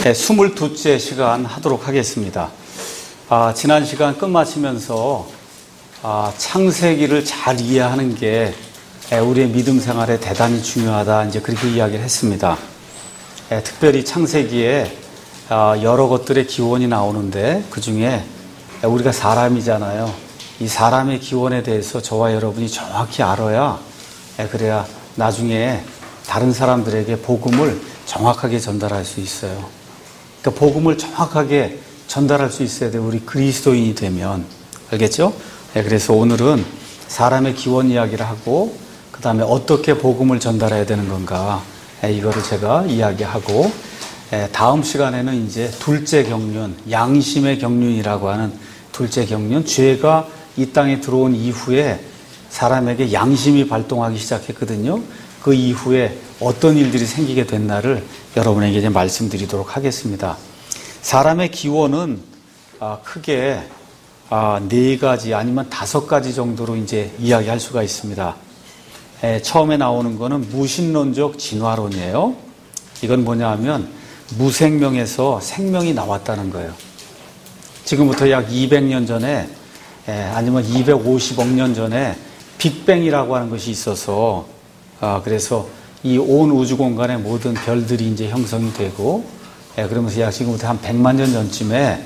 네, 22째 시간 하도록 하겠습니다. 지난 시간 끝마치면서 창세기를 잘 이해하는 게 우리의 믿음 생활에 대단히 중요하다, 이제 그렇게 이야기를 했습니다. 특별히 창세기에 여러 것들의 기원이 나오는데 그 중에 우리가 사람이잖아요. 이 사람의 기원에 대해서 저와 여러분이 정확히 알아야, 그래야 나중에 다른 사람들에게 복음을 정확하게 전달할 수 있어요. 그러니까 복음을 정확하게 전달할 수 있어야 돼요. 우리 그리스도인이 되면. 알겠죠? 그래서 오늘은 사람의 기원 이야기를 하고, 그 다음에 어떻게 복음을 전달해야 되는 건가, 이거를 제가 이야기하고, 다음 시간에는 이제 둘째 경륜, 양심의 경륜이라고 하는 둘째 경륜, 죄가 이 땅에 들어온 이후에 사람에게 양심이 발동하기 시작했거든요. 그 이후에 어떤 일들이 생기게 됐나를 여러분에게 이제 말씀드리도록 하겠습니다. 사람의 기원은 크게 4가지 아니면 5가지 정도로 이제 이야기할 수가 있습니다. 처음에 나오는 거는 무신론적 진화론이에요. 이건 뭐냐 하면 무생명에서 생명이 나왔다는 거예요. 지금부터 약 200년 전에 아니면 250억 년 전에 빅뱅이라고 하는 것이 있어서 그래서 이 온 우주 공간의 모든 별들이 이제 형성이 되고, 그러면서 약 지금부터 한 100만 년 전쯤에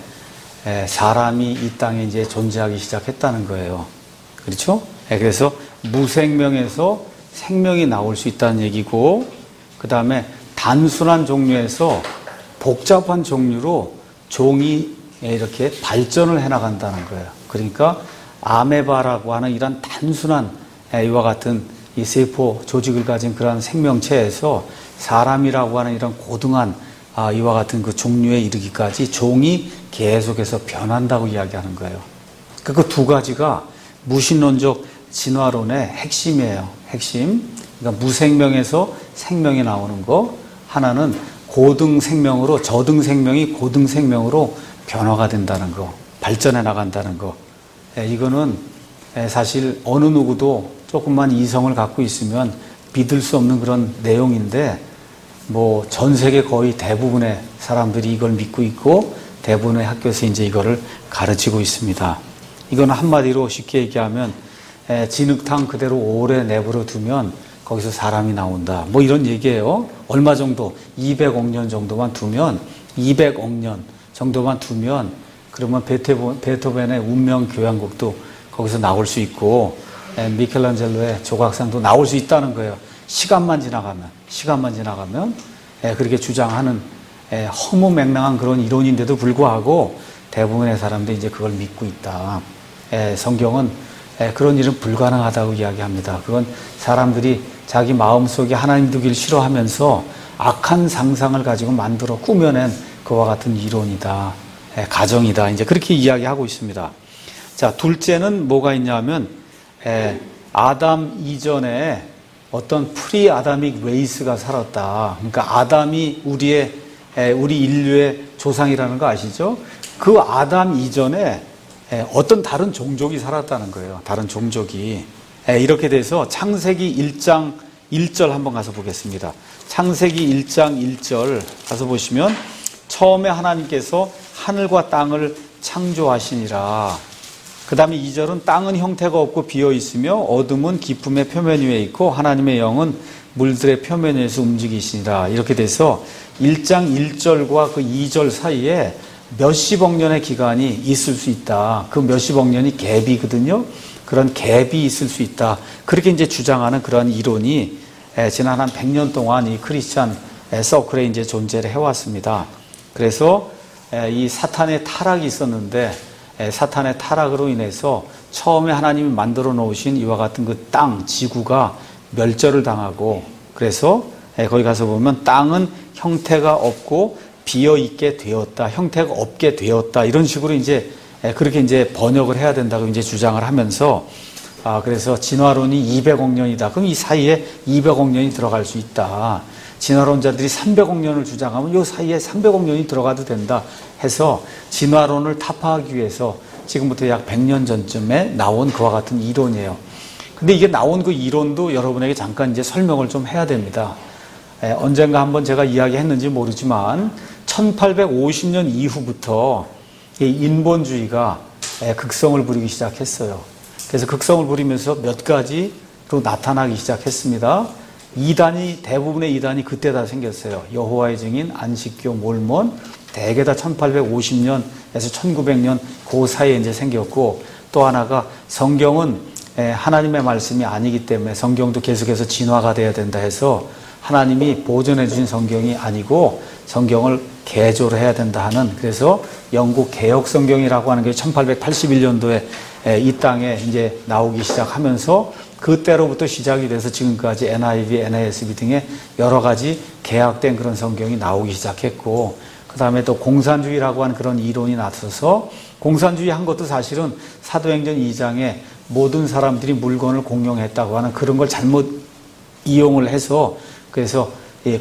사람이 이 땅에 이제 존재하기 시작했다는 거예요. 그렇죠? 그래서 무생명에서 생명이 나올 수 있다는 얘기고, 그 다음에 단순한 종류에서 복잡한 종류로 종이 이렇게 발전을 해나간다는 거예요. 그러니까 아메바라고 하는 이런 단순한 이와 같은 이 세포 조직을 가진 그러한 생명체에서 사람이라고 하는 이런 고등한 이와 같은 그 종류에 이르기까지 종이 계속해서 변한다고 이야기하는 거예요. 그 2가지가 무신론적 진화론의 핵심이에요. 핵심. 그러니까 무생명에서 생명이 나오는 거. 하나는 고등생명으로, 저등생명이 고등생명으로 변화가 된다는 거. 발전해 나간다는 거. 이거는 사실 어느 누구도 조금만 이성을 갖고 있으면 믿을 수 없는 그런 내용인데, 뭐 전 세계 거의 대부분의 사람들이 이걸 믿고 있고 대부분의 학교에서 이제 이거를 가르치고 있습니다. 이건 한마디로 쉽게 얘기하면 진흙탕 그대로 오래 내버려 두면 거기서 사람이 나온다, 뭐 이런 얘기예요. 얼마 정도? 200억 년 정도만 두면, 200억 년 정도만 두면 그러면 베토벤의 운명 교향곡도 거기서 나올 수 있고, 미켈란젤로의 조각상도 나올 수 있다는 거예요. 시간만 지나가면 그렇게 주장하는 허무맹랑한 그런 이론인데도 불구하고 대부분의 사람들이 이제 그걸 믿고 있다. 성경은 그런 일은 불가능하다고 이야기합니다. 그건 사람들이 자기 마음속에 하나님 두기를 싫어하면서 악한 상상을 가지고 만들어 꾸며낸 그와 같은 이론이다, 가정이다, 이제 그렇게 이야기하고 있습니다. 자, 둘째는 뭐가 있냐면 아담 이전에 어떤 프리 아다믹 레이스가 살았다. 그러니까 아담이 우리 인류의 조상이라는 거 아시죠? 그 아담 이전에 어떤 다른 종족이 살았다는 거예요. 다른 종족이. 이렇게 돼서 창세기 1장 1절 한번 가서 보겠습니다. 창세기 1장 1절 가서 보시면, 처음에 하나님께서 하늘과 땅을 창조하시니라. 그 다음에 2절은 땅은 형태가 없고 비어있으며 어둠은 깊음의 표면 위에 있고 하나님의 영은 물들의 표면 위에서 움직이시니라. 이렇게 돼서 1장 1절과 그 2절 사이에 몇십억 년의 기간이 있을 수 있다. 그 몇십억 년이 갭이거든요. 그런 갭이 있을 수 있다. 그렇게 이제 주장하는 그런 이론이 지난 한 100년 동안 이 크리스찬 서클에 이제 존재를 해왔습니다. 그래서 이 사탄의 타락이 있었는데, 사탄의 타락으로 인해서 처음에 하나님이 만들어 놓으신 이와 같은 그 땅, 지구가 멸절을 당하고, 그래서 거기 가서 보면 땅은 형태가 없고 비어있게 되었다, 형태가 없게 되었다, 이런 식으로 이제 그렇게 이제 번역을 해야 된다고 이제 주장을 하면서, 그래서 진화론이 200억 년이다. 그럼 이 사이에 200억 년이 들어갈 수 있다. 진화론자들이 300억 년을 주장하면 이 사이에 300억 년이 들어가도 된다 해서 진화론을 타파하기 위해서 지금부터 약 100년 전쯤에 나온 그와 같은 이론이에요. 근데 이게 나온 그 이론도 여러분에게 잠깐 이제 설명을 좀 해야 됩니다. 언젠가 한번 제가 이야기했는지 모르지만 1850년 이후부터 이 인본주의가 극성을 부리기 시작했어요. 그래서 극성을 부리면서 몇 가지로 나타나기 시작했습니다. 대부분의 이단이 그때 다 생겼어요. 여호와의 증인, 안식교, 몰몬, 대개 다 1850년에서 1900년 그 사이에 이제 생겼고, 또 하나가 성경은 하나님의 말씀이 아니기 때문에 성경도 계속해서 진화가 돼야 된다 해서 하나님이 보존해 주신 성경이 아니고 성경을 개조를 해야 된다 하는, 그래서 영국 개혁 성경이라고 하는 게 1881년도에 이 땅에 이제 나오기 시작하면서 그때로부터 시작이 돼서 지금까지 NIV, NASB 등의 여러 가지 개혁된 그런 성경이 나오기 시작했고, 그 다음에 또 공산주의라고 하는 그런 이론이 나서서, 공산주의 한 것도 사실은 사도행전 2장에 모든 사람들이 물건을 공용했다고 하는 그런 걸 잘못 이용을 해서, 그래서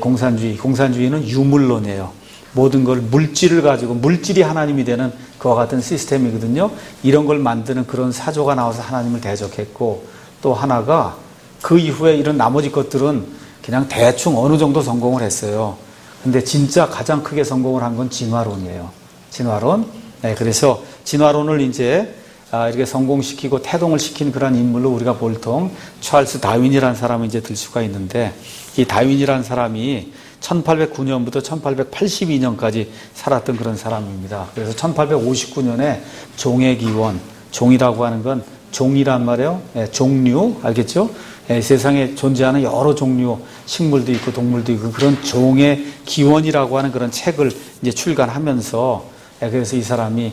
공산주의는 유물론이에요. 모든 걸 물질을 가지고, 물질이 하나님이 되는 그와 같은 시스템이거든요. 이런 걸 만드는 그런 사조가 나와서 하나님을 대적했고, 또 하나가 그 이후에 이런 나머지 것들은 그냥 대충 어느 정도 성공을 했어요. 근데 진짜 가장 크게 성공을 한 건 진화론이에요. 진화론. 그래서 진화론을 이제 이렇게 성공시키고 태동을 시킨 그런 인물로 우리가 보통 찰스 다윈이라는 사람을 이제 들 수가 있는데, 이 다윈이라는 사람이 1809년부터 1882년까지 살았던 그런 사람입니다. 그래서 1859년에 종의 기원, 종이라고 하는 건 종이란 말이에요. 종류, 알겠죠? 세상에 존재하는 여러 종류, 식물도 있고 동물도 있고 그런 종의 기원이라고 하는 그런 책을 이제 출간하면서, 그래서 이 사람이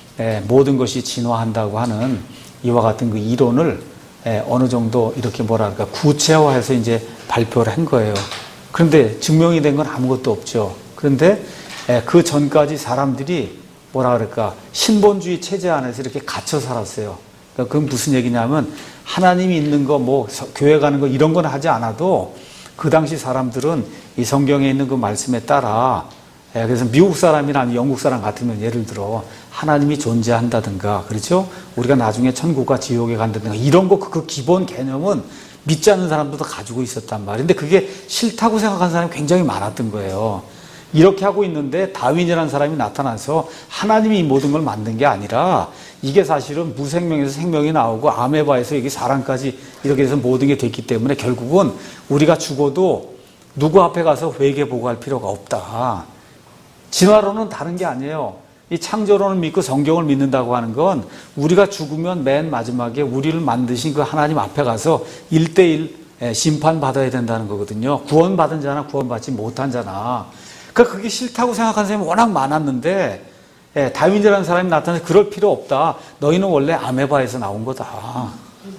모든 것이 진화한다고 하는 이와 같은 그 이론을 어느 정도 이렇게 뭐랄까 구체화해서 이제 발표를 한 거예요. 그런데 증명이 된 건 아무것도 없죠. 그런데 그 전까지 사람들이 뭐라 그럴까 신본주의 체제 안에서 이렇게 갇혀 살았어요. 그건 무슨 얘기냐면 하나님이 있는 거, 뭐 교회 가는 거 이런 건 하지 않아도 그 당시 사람들은 이 성경에 있는 그 말씀에 따라, 그래서 미국 사람이나 아니면 영국 사람 같으면 예를 들어 하나님이 존재한다든가, 그렇죠? 우리가 나중에 천국과 지옥에 간다든가 이런 거 그 기본 개념은 믿지 않는 사람들도 가지고 있었단 말이에요. 근데 그게 싫다고 생각하는 사람이 굉장히 많았던 거예요. 이렇게 하고 있는데 다윈이라는 사람이 나타나서 하나님이 이 모든 걸 만든 게 아니라 이게 사실은 무생명에서 생명이 나오고 아메바에서 이게 사람까지 이렇게 해서 모든 게 됐기 때문에 결국은 우리가 죽어도 누구 앞에 가서 회개 보고할 필요가 없다. 진화론은 다른 게 아니에요. 이 창조론을 믿고 성경을 믿는다고 하는 건 우리가 죽으면 맨 마지막에 우리를 만드신 그 하나님 앞에 가서 1대1 심판받아야 된다는 거거든요. 구원받은 자나 구원받지 못한 자나. 그러니까 그게 싫다고 생각하는 사람이 워낙 많았는데 다윈이라는 사람이 나타나서 그럴 필요 없다. 너희는 원래 아메바에서 나온 거다.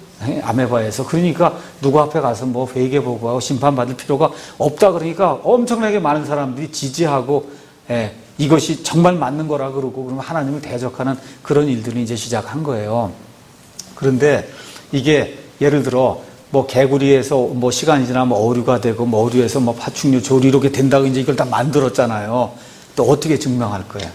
아메바에서. 그러니까 누구 앞에 가서 뭐 회개 보고하고 심판받을 필요가 없다. 그러니까 엄청나게 많은 사람들이 지지하고 이것이 정말 맞는 거라 그러고 그러면 하나님을 대적하는 그런 일들을 이제 시작한 거예요. 그런데 이게 예를 들어 뭐 개구리에서 뭐 시간이 지나면 어류가 되고 뭐 어류에서 뭐 파충류, 조류 이렇게 된다고 이제 이걸 다 만들었잖아요. 또 어떻게 증명할 거예요?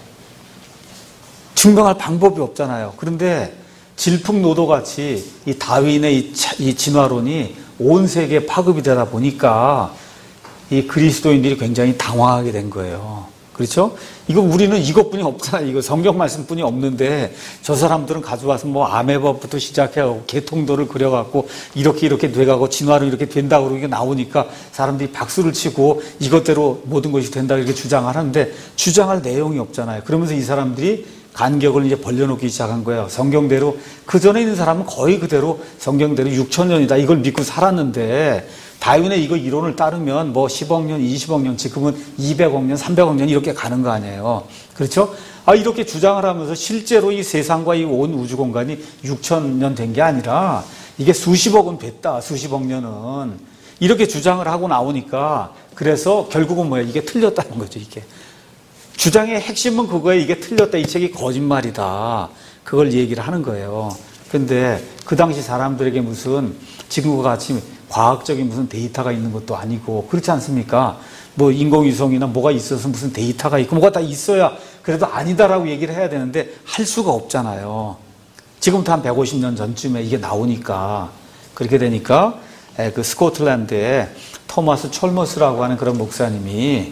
증명할 방법이 없잖아요. 그런데 질풍노도같이 이 다윈의 이 진화론이 온 세계에 파급이 되다 보니까 이 그리스도인들이 굉장히 당황하게 된 거예요. 그렇죠? 이거 우리는 이것뿐이 없잖아요. 이거 성경 말씀뿐이 없는데 저 사람들은 가져와서 뭐 아메바부터 시작해가고 개통도를 그려갖고 이렇게 돼가고 진화로 이렇게 된다고 그러게 나오니까 사람들이 박수를 치고 이것대로 모든 것이 된다 이렇게 주장을 하는데 주장할 내용이 없잖아요. 그러면서 이 사람들이 간격을 이제 벌려놓기 시작한 거예요. 성경대로 그 전에 있는 사람은 거의 그대로 성경대로 6,000년이다 이걸 믿고 살았는데 다윈의 이거 이론을 따르면 뭐 10억 년, 20억 년, 지금은 200억 년, 300억 년 이렇게 가는 거 아니에요. 그렇죠? 이렇게 주장을 하면서 실제로 이 세상과 이 온 우주 공간이 6,000년 된 게 아니라 이게 수십억은 됐다. 수십억 년은. 이렇게 주장을 하고 나오니까 그래서 결국은 뭐야? 이게 틀렸다는 거죠, 이게. 주장의 핵심은 그거예요. 이게 틀렸다. 이 책이 거짓말이다. 그걸 얘기를 하는 거예요. 근데 그 당시 사람들에게 무슨 지금과 같이 과학적인 무슨 데이터가 있는 것도 아니고 그렇지 않습니까? 뭐 인공위성이나 뭐가 있어서 무슨 데이터가 있고 뭐가 다 있어야 그래도 아니다라고 얘기를 해야 되는데 할 수가 없잖아요. 지금부터 한 150년 전쯤에 이게 나오니까 그렇게 되니까 그 스코틀랜드에 토마스 촐머스라고 하는 그런 목사님이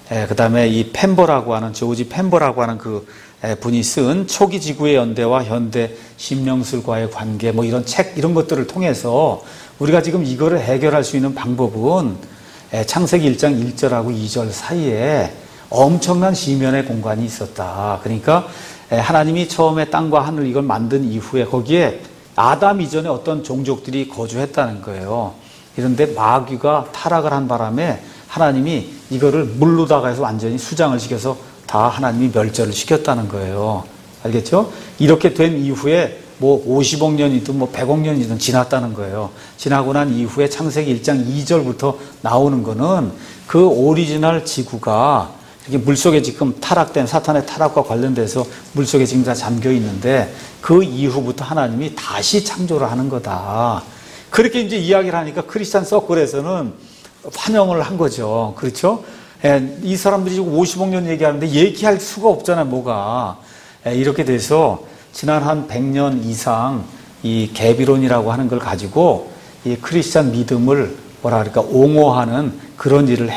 그 다음에 이 펜버라고 하는, 조지 펜버라고 하는 그 분이 쓴 초기 지구의 연대와 현대 심령술과의 관계, 뭐 이런 책, 이런 것들을 통해서 우리가 지금 이거를 해결할 수 있는 방법은 창세기 1장 1절하고 2절 사이에 엄청난 시면의 공간이 있었다. 그러니까 하나님이 처음에 땅과 하늘 이걸 만든 이후에 거기에 아담 이전에 어떤 종족들이 거주했다는 거예요. 그런데 마귀가 타락을 한 바람에 하나님이 이거를 물로다가 해서 완전히 수장을 시켜서 다 하나님이 멸절을 시켰다는 거예요. 알겠죠? 이렇게 된 이후에 뭐 50억 년이든 뭐 100억 년이든 지났다는 거예요. 지나고 난 이후에 창세기 1장 2절부터 나오는 거는 그 오리지널 지구가 이렇게 물속에 지금 타락된 사탄의 타락과 관련돼서 물속에 지금 다 잠겨 있는데 그 이후부터 하나님이 다시 창조를 하는 거다. 그렇게 이제 이야기를 하니까 크리스찬 서클에서는 환영을 한 거죠. 그렇죠? 이 사람들이 지금 50억 년 얘기하는데 얘기할 수가 없잖아요, 뭐가. 이렇게 돼서 지난 한 100년 이상 이 개비론이라고 하는 걸 가지고 이 크리스찬 믿음을 뭐라 그럴까, 옹호하는 그런 일을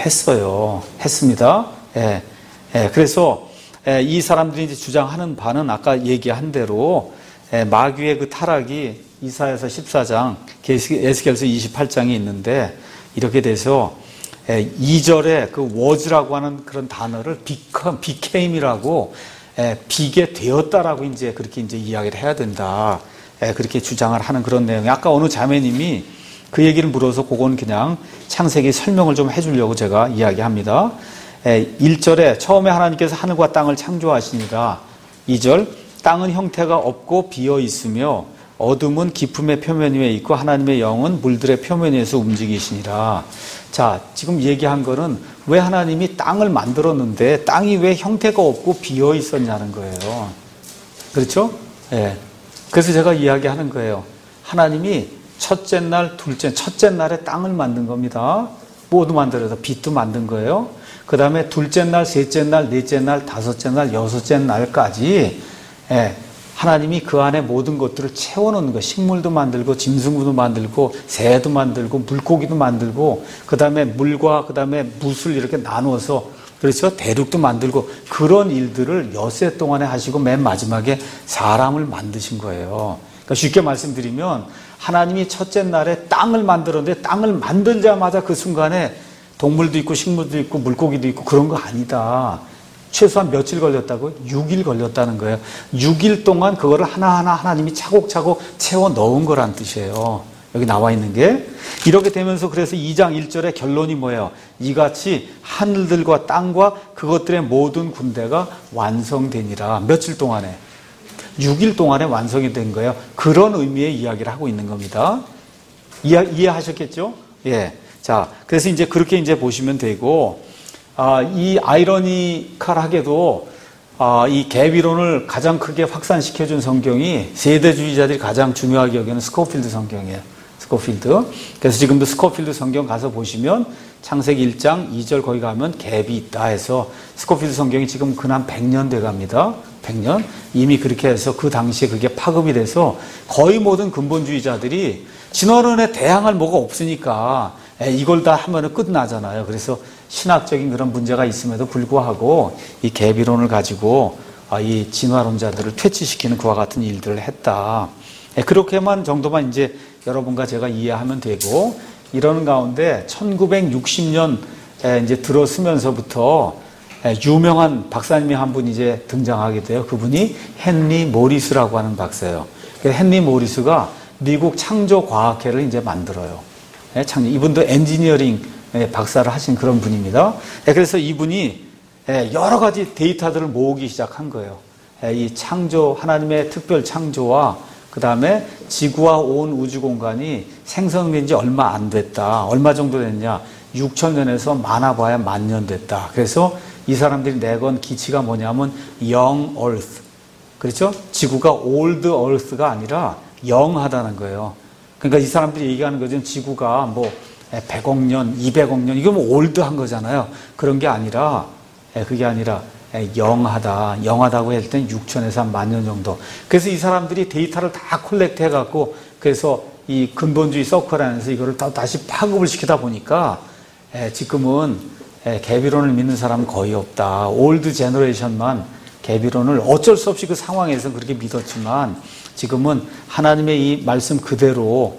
했습니다. 그래서 이 사람들이 이제 주장하는 바는 아까 얘기한 대로 마귀의 그 타락이 이사야서 14장, 에스겔서 28장에 있는데 이렇게 돼서 2절에 그 was라고 하는 그런 단어를 became이라고 비게 되었다라고 이제 그렇게 이제 이야기를 해야 된다. 그렇게 주장을 하는 그런 내용이, 아까 어느 자매님이 그 얘기를 물어서 그건 그냥 창세기 설명을 좀 해주려고 제가 이야기합니다. 1절에 처음에 하나님께서 하늘과 땅을 창조하시니라. 2절, 땅은 형태가 없고 비어 있으며 어둠은 깊음의 표면 위에 있고 하나님의 영은 물들의 표면 위에서 움직이시니라. 자, 지금 얘기한 거는 왜 하나님이 땅을 만들었는데 땅이 왜 형태가 없고 비어 있었냐는 거예요. 그렇죠? 그래서 제가 이야기하는 거예요. 하나님이 첫째 날에 땅을 만든 겁니다. 모두 만들어서 빛도 만든 거예요. 그 다음에 둘째 날, 셋째 날, 넷째 날, 다섯째 날, 여섯째 날까지 하나님이 그 안에 모든 것들을 채워놓는 거예요. 식물도 만들고 짐승도 만들고 새도 만들고 물고기도 만들고 그 다음에 물과 그 다음에 뭇을 이렇게 나누어서, 그렇죠? 대륙도 만들고 그런 일들을 엿새 동안에 하시고 맨 마지막에 사람을 만드신 거예요. 그러니까 쉽게 말씀드리면 하나님이 첫째 날에 땅을 만들었는데 땅을 만들자마자 그 순간에 동물도 있고 식물도 있고 물고기도 있고 그런 거 아니다. 최소한 며칠 걸렸다고요? 6일 걸렸다는 거예요. 6일 동안 그거를 하나하나 하나님이 차곡차곡 채워 넣은 거란 뜻이에요. 여기 나와 있는 게. 이렇게 되면서 그래서 2장 1절의 결론이 뭐예요? 이같이 하늘들과 땅과 그것들의 모든 군대가 완성되니라. 며칠 동안에? 6일 동안에 완성이 된 거예요. 그런 의미의 이야기를 하고 있는 겁니다. 이해하셨겠죠? 예. 자, 그래서 이제 그렇게 이제 보시면 되고, 이 아이러니컬하게도 이 개비론을 가장 크게 확산시켜준 성경이 세대주의자들이 가장 중요하게 여기는 스코필드 성경이에요. 스코필드. 그래서 지금도 스코필드 성경 가서 보시면 창세기 1장 2절 거기 가면 갭이 있다 해서 스코필드 성경이 지금 근한 100년 돼 갑니다. 100년. 이미 그렇게 해서 그 당시에 그게 파급이 돼서 거의 모든 근본주의자들이 진화론에 대항할 뭐가 없으니까 이걸 다 하면은 끝나잖아요. 그래서 신학적인 그런 문제가 있음에도 불구하고 이 개비론을 가지고 이 진화론자들을 퇴치시키는 그와 같은 일들을 했다. 그렇게만 정도만 이제 여러분과 제가 이해하면 되고, 이러는 가운데 1960년 이제 들어서면서부터 유명한 박사님이 한 분 이제 등장하게 돼요. 그분이 헨리 모리스라고 하는 박사예요. 헨리 모리스가 미국 창조과학회를 이제 만들어요. 이분도 엔지니어링 박사를 하신 그런 분입니다. 그래서 이분이 여러 가지 데이터들을 모으기 시작한 거예요. 이 창조, 하나님의 특별 창조와 그 다음에 지구와 온 우주 공간이 생성된 지 얼마 안 됐다. 얼마 정도 됐냐? 6,000년에서 많아봐야 10,000년 됐다. 그래서 이 사람들이 내건 기치가 뭐냐면 Young Earth. 그렇죠? 지구가 Old Earth가 아니라 영하다는 거예요. 그러니까 이 사람들이 얘기하는 거죠. 지구가 뭐 100억 년, 200억 년, 이거 뭐 올드한 거잖아요. 그런 게 아니라, 그게 아니라 영하다. 영하다고 할 때는 6천에서 10,000년 정도. 그래서 이 사람들이 데이터를 다 콜렉트 해갖고, 그래서 이 근본주의 서클 안에서 이거를 다시 파급을 시키다 보니까 지금은 계비론을 믿는 사람은 거의 없다. 올드 제너레이션만 계비론을 어쩔 수 없이 그 상황에서 그렇게 믿었지만 지금은 하나님의 이 말씀 그대로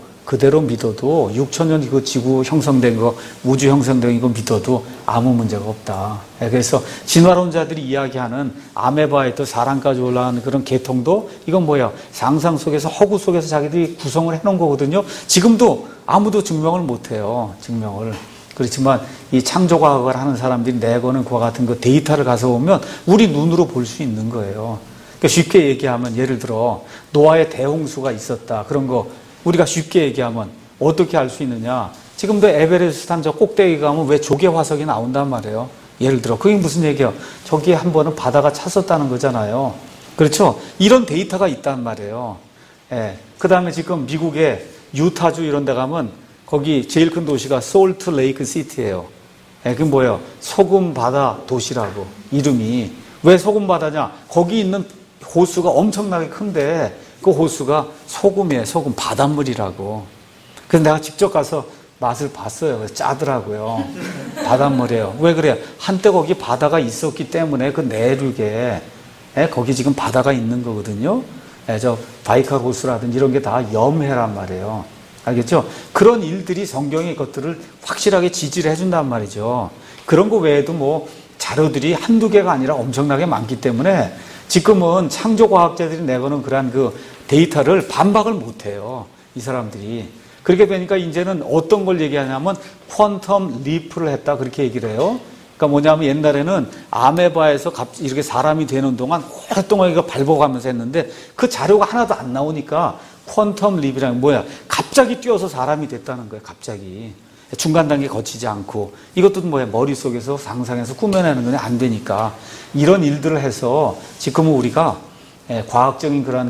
믿어도 6천년 그 지구 형성된 거, 우주 형성된 거 믿어도 아무 문제가 없다. 그래서 진화론자들이 이야기하는 아메바에도 사람까지 올라가는 그런 계통도 이건 뭐야? 상상 속에서 허구 속에서 자기들이 구성을 해놓은 거거든요. 지금도 아무도 증명을 못해요. 증명을. 그렇지만 이 창조과학을 하는 사람들이 내거는 그와 같은 그 데이터를 가서 보면 우리 눈으로 볼 수 있는 거예요. 그러니까 쉽게 얘기하면 예를 들어 노아의 대홍수가 있었다. 그런 거 우리가 쉽게 얘기하면 어떻게 알 수 있느냐. 지금도 에베레스트 산 저 꼭대기 가면 왜 조개 화석이 나온단 말이에요. 예를 들어 그게 무슨 얘기야. 저기에 한 번은 바다가 찼었다는 거잖아요. 그렇죠. 이런 데이터가 있단 말이에요. 그 다음에 지금 미국의 유타주 이런 데 가면 거기 제일 큰 도시가 솔트 레이크 시티예요. 그게 뭐예요? 소금 바다 도시라고 이름이. 왜 소금 바다냐? 거기 있는 호수가 엄청나게 큰데 그 호수가 소금이에요. 소금 바닷물이라고. 그래서 내가 직접 가서 맛을 봤어요. 그래서 짜더라고요. 바닷물이에요. 왜 그래요? 한때 거기 바다가 있었기 때문에 그 내륙에 거기 지금 바다가 있는 거거든요. 저 바이칼 호수라든지 이런 게 다 염해란 말이에요. 알겠죠? 그런 일들이 성경의 것들을 확실하게 지지를 해준단 말이죠. 그런 거 외에도 뭐 자료들이 한두 개가 아니라 엄청나게 많기 때문에 지금은 창조과학자들이 내거는 그러한 그 데이터를 반박을 못해요. 이 사람들이. 그렇게 되니까 이제는 어떤 걸 얘기하냐면 퀀텀 리프를 했다 그렇게 얘기를 해요. 그러니까 뭐냐면 옛날에는 아메바에서 이렇게 사람이 되는 동안 오랫동안 이거 밟아가면서 했는데 그 자료가 하나도 안 나오니까 퀀텀 립이라는 뭐야? 갑자기 뛰어서 사람이 됐다는 거예요. 갑자기. 중간 단계 거치지 않고. 이것도 뭐야? 머릿속에서 상상해서 꾸며내는 건 안 되니까. 이런 일들을 해서 지금은 우리가 과학적인 그런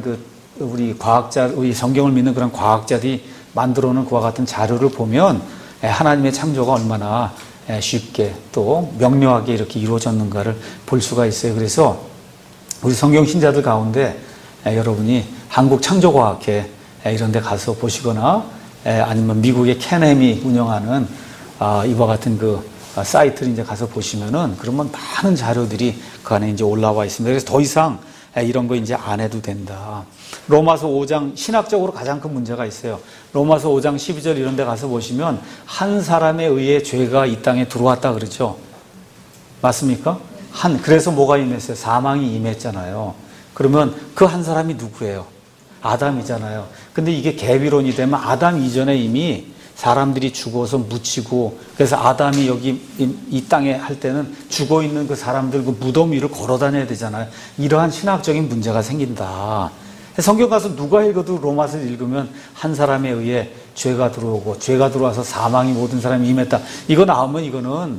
우리 성경을 믿는 그런 과학자들이 만들어 놓은 그와 같은 자료를 보면 하나님의 창조가 얼마나 쉽게 또 명료하게 이렇게 이루어졌는가를 볼 수가 있어요. 그래서 우리 성경 신자들 가운데 여러분이 한국창조과학회 이런 데 가서 보시거나 아니면 미국의 캔햄이 운영하는 이와 같은 그 사이트를 이제 가서 보시면은 그러면 많은 자료들이 그 안에 이제 올라와 있습니다. 그래서 더 이상 이런 거 이제 안 해도 된다. 로마서 5장 신학적으로 가장 큰 문제가 있어요. 로마서 5장 12절 이런 데 가서 보시면 한 사람에 의해 죄가 이 땅에 들어왔다 그러죠. 맞습니까? 그래서 뭐가 임했어요? 사망이 임했잖아요. 그러면 그 한 사람이 누구예요? 아담이잖아요. 근데 이게 계비론이 되면 아담 이전에 이미 사람들이 죽어서 묻히고 그래서 아담이 여기 이 땅에 할 때는 죽어있는 그 사람들 그 무덤 위를 걸어 다녀야 되잖아요. 이러한 신학적인 문제가 생긴다. 성경 가서 누가 읽어도 로마서를 읽으면 한 사람에 의해 죄가 들어오고 죄가 들어와서 사망이 모든 사람이 임했다. 이거 나오면 이거는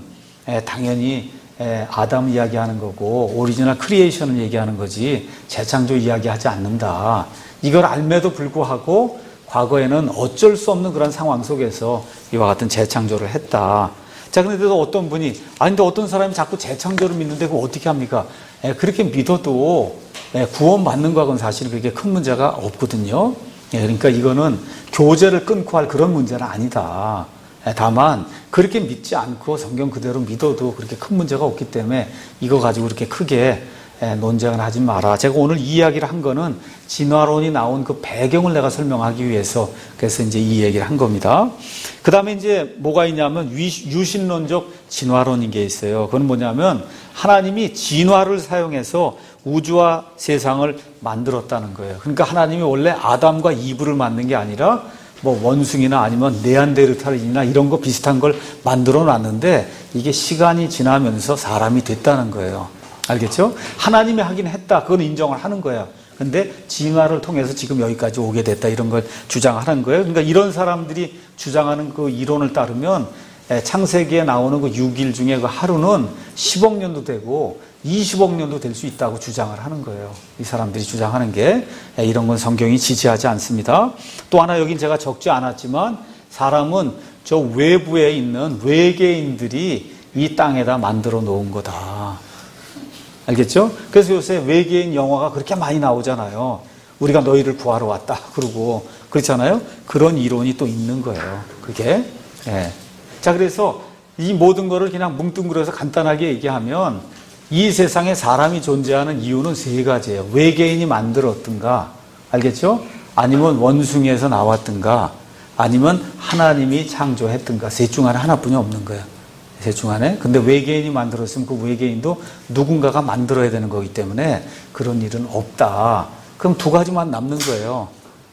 당연히 아담 이야기하는 거고 오리지널 크리에이션을 얘기하는 거지 재창조 이야기하지 않는다. 이걸 알매도 불구하고 과거에는 어쩔 수 없는 그런 상황 속에서 이와 같은 재창조를 했다. 자, 그런데도 어떤 분이 근데 어떤 사람이 자꾸 재창조를 믿는데 그거 어떻게 합니까? 그렇게 믿어도 구원받는 거하고는 사실 그렇게 큰 문제가 없거든요. 그러니까 이거는 교제를 끊고 할 그런 문제는 아니다. 다만 그렇게 믿지 않고 성경 그대로 믿어도 그렇게 큰 문제가 없기 때문에 이거 가지고 그렇게 크게 논쟁을 하지 마라. 제가 오늘 이 이야기를 한 거는 진화론이 나온 그 배경을 내가 설명하기 위해서 그래서 이제 이 얘기를 한 겁니다. 그 다음에 이제 뭐가 있냐면 유신론적 진화론인 게 있어요. 그건 뭐냐면 하나님이 진화를 사용해서 우주와 세상을 만들었다는 거예요. 그러니까 하나님이 원래 아담과 이브를 만든 게 아니라 뭐 원숭이나 아니면 네안데르탈인이나 이런 거 비슷한 걸 만들어 놨는데 이게 시간이 지나면서 사람이 됐다는 거예요. 알겠죠? 하나님이 하긴 했다. 그건 인정을 하는 거예요. 근데 진화를 통해서 지금 여기까지 오게 됐다. 이런 걸 주장하는 거예요. 그러니까 이런 사람들이 주장하는 그 이론을 따르면 창세기에 나오는 그 6일 중에 그 하루는 10억 년도 되고 20억 년도 될 수 있다고 주장을 하는 거예요. 이 사람들이 주장하는 게 이런 건 성경이 지지하지 않습니다. 또 하나 여긴 제가 적지 않았지만 사람은 저 외부에 있는 외계인들이 이 땅에다 만들어 놓은 거다. 알겠죠? 그래서 요새 외계인 영화가 그렇게 많이 나오잖아요. 우리가 너희를 구하러 왔다. 그러고 그렇잖아요. 그런 이론이 또 있는 거예요. 그게. 자, 그래서 이 모든 거를 그냥 뭉뚱그려서 간단하게 얘기하면 이 세상에 사람이 존재하는 이유는 세 가지예요. 외계인이 만들었든가, 알겠죠? 아니면 원숭이에서 나왔든가, 아니면 하나님이 창조했든가. 셋 중 하나뿐이 없는 거예요. 셋 중 하나. 근데 외계인이 만들었으면 그 외계인도 누군가가 만들어야 되는 거기 때문에 그런 일은 없다. 그럼 두 가지만 남는 거예요.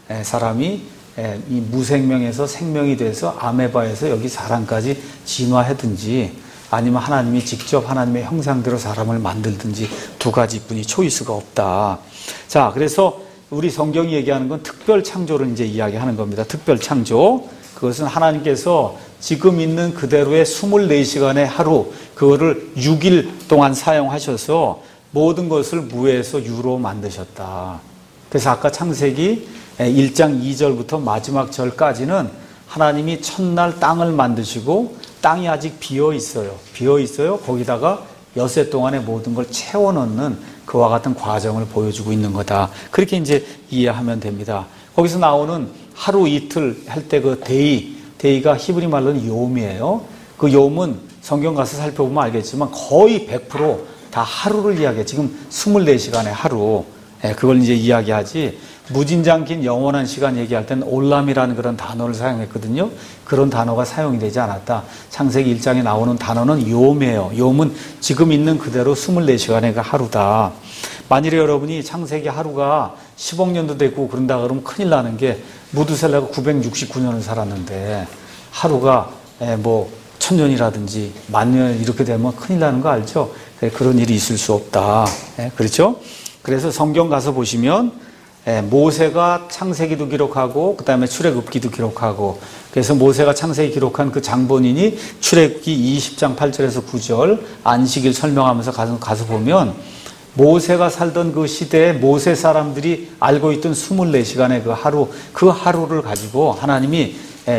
사람이 이 무생명에서 생명이 돼서 아메바에서 여기 사람까지 진화하든지, 아니면 하나님이 직접 하나님의 형상대로 사람을 만들든지, 두 가지뿐이 초이스가 없다. 자, 그래서 우리 성경이 얘기하는 건 특별 창조를 이제 이야기하는 겁니다. 특별 창조. 그것은 하나님께서 지금 있는 그대로의 24시간의 하루, 그거를 6일 동안 사용하셔서 모든 것을 무에서 유로 만드셨다. 그래서 아까 창세기 1장 2절부터 마지막 절까지는 하나님이 첫날 땅을 만드시고, 땅이 아직 비어 있어요. 비어 있어요. 거기다가 엿새 동안의 모든 걸 채워 넣는 그와 같은 과정을 보여주고 있는 거다. 그렇게 이제 이해하면 됩니다. 거기서 나오는 하루 이틀 할 때 그 데이가 히브리 말로는 요음이에요. 그 요음은 성경 가서 살펴보면 알겠지만 거의 100% 다 하루를 이야기해요. 지금 24시간의 하루. 그걸 이제 이야기하지. 무진장 긴 영원한 시간 얘기할 때는 올람이라는 그런 단어를 사용했거든요. 그런 단어가 사용이 되지 않았다. 창세기 1장에 나오는 단어는 요음이에요. 요음은 지금 있는 그대로 24시간의 그 하루다. 만일에 여러분이 창세기 하루가 10억 년도 됐고 그런다 그러면 큰일 나는 게, 무두셀라가 969년을 살았는데 하루가 뭐 1000년이라든지 10,000년 이렇게 되면 큰일 나는 거 알죠? 그런 일이 있을 수 없다. 그렇죠? 그래서 성경 가서 보시면 모세가 창세기도 기록하고 그 다음에 출애굽기도 기록하고, 그래서 모세가 창세기 기록한 그 장본인이 출애굽기 20장 8절에서 9절 안식일 설명하면서 가서 보면 모세가 살던 그 시대에 모세 사람들이 알고 있던 24시간의 그 하루를 가지고 하나님이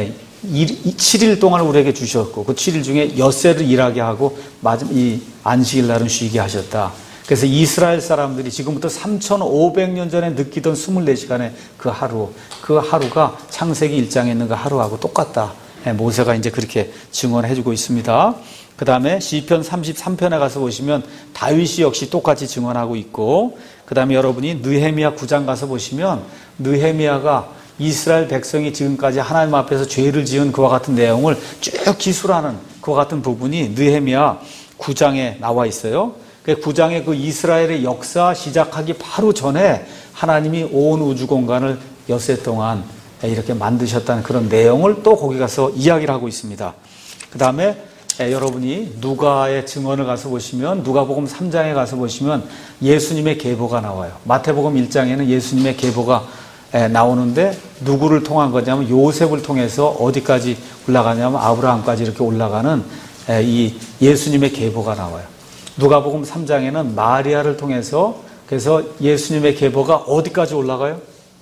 7일 동안 우리에게 주셨고, 그 7일 중에 엿새를 일하게 하고 이 안식일 날은 쉬게 하셨다. 그래서 이스라엘 사람들이 지금부터 3,500년 전에 느끼던 24시간의 그 하루가 창세기 1장에 있는 그 하루하고 똑같다. 모세가 이제 그렇게 증언해 주고 있습니다. 그 다음에 시편 33편에 가서 보시면 다윗이 역시 똑같이 증언하고 있고, 그 다음에 여러분이 느헤미야 9장 가서 보시면 느헤미야가 이스라엘 백성이 지금까지 하나님 앞에서 죄를 지은 그와 같은 내용을 쭉 기술하는 그와 같은 부분이 느헤미야 9장에 나와 있어요. 그 9장의 그 이스라엘의 역사 시작하기 바로 전에 하나님이 온 우주 공간을 엿새 동안 이렇게 만드셨다는 그런 내용을 또 거기 가서 이야기를 하고 있습니다. 그 다음에 여러분이 누가의 증언을 가서 보시면, 누가복음 3장에 가서 보시면 예수님의 계보가 나와요. 마태복음 1장에는 예수님의 계보가 나오는데 누구를 통한 거냐면 요셉을 통해서 어디까지 올라가냐면 아브라함까지 이렇게 올라가는 이 예수님의 계보가 나와요. 누가복음 3장에는 마리아를 통해서, 그래서 예수님의 계보가 어디까지 올라가요?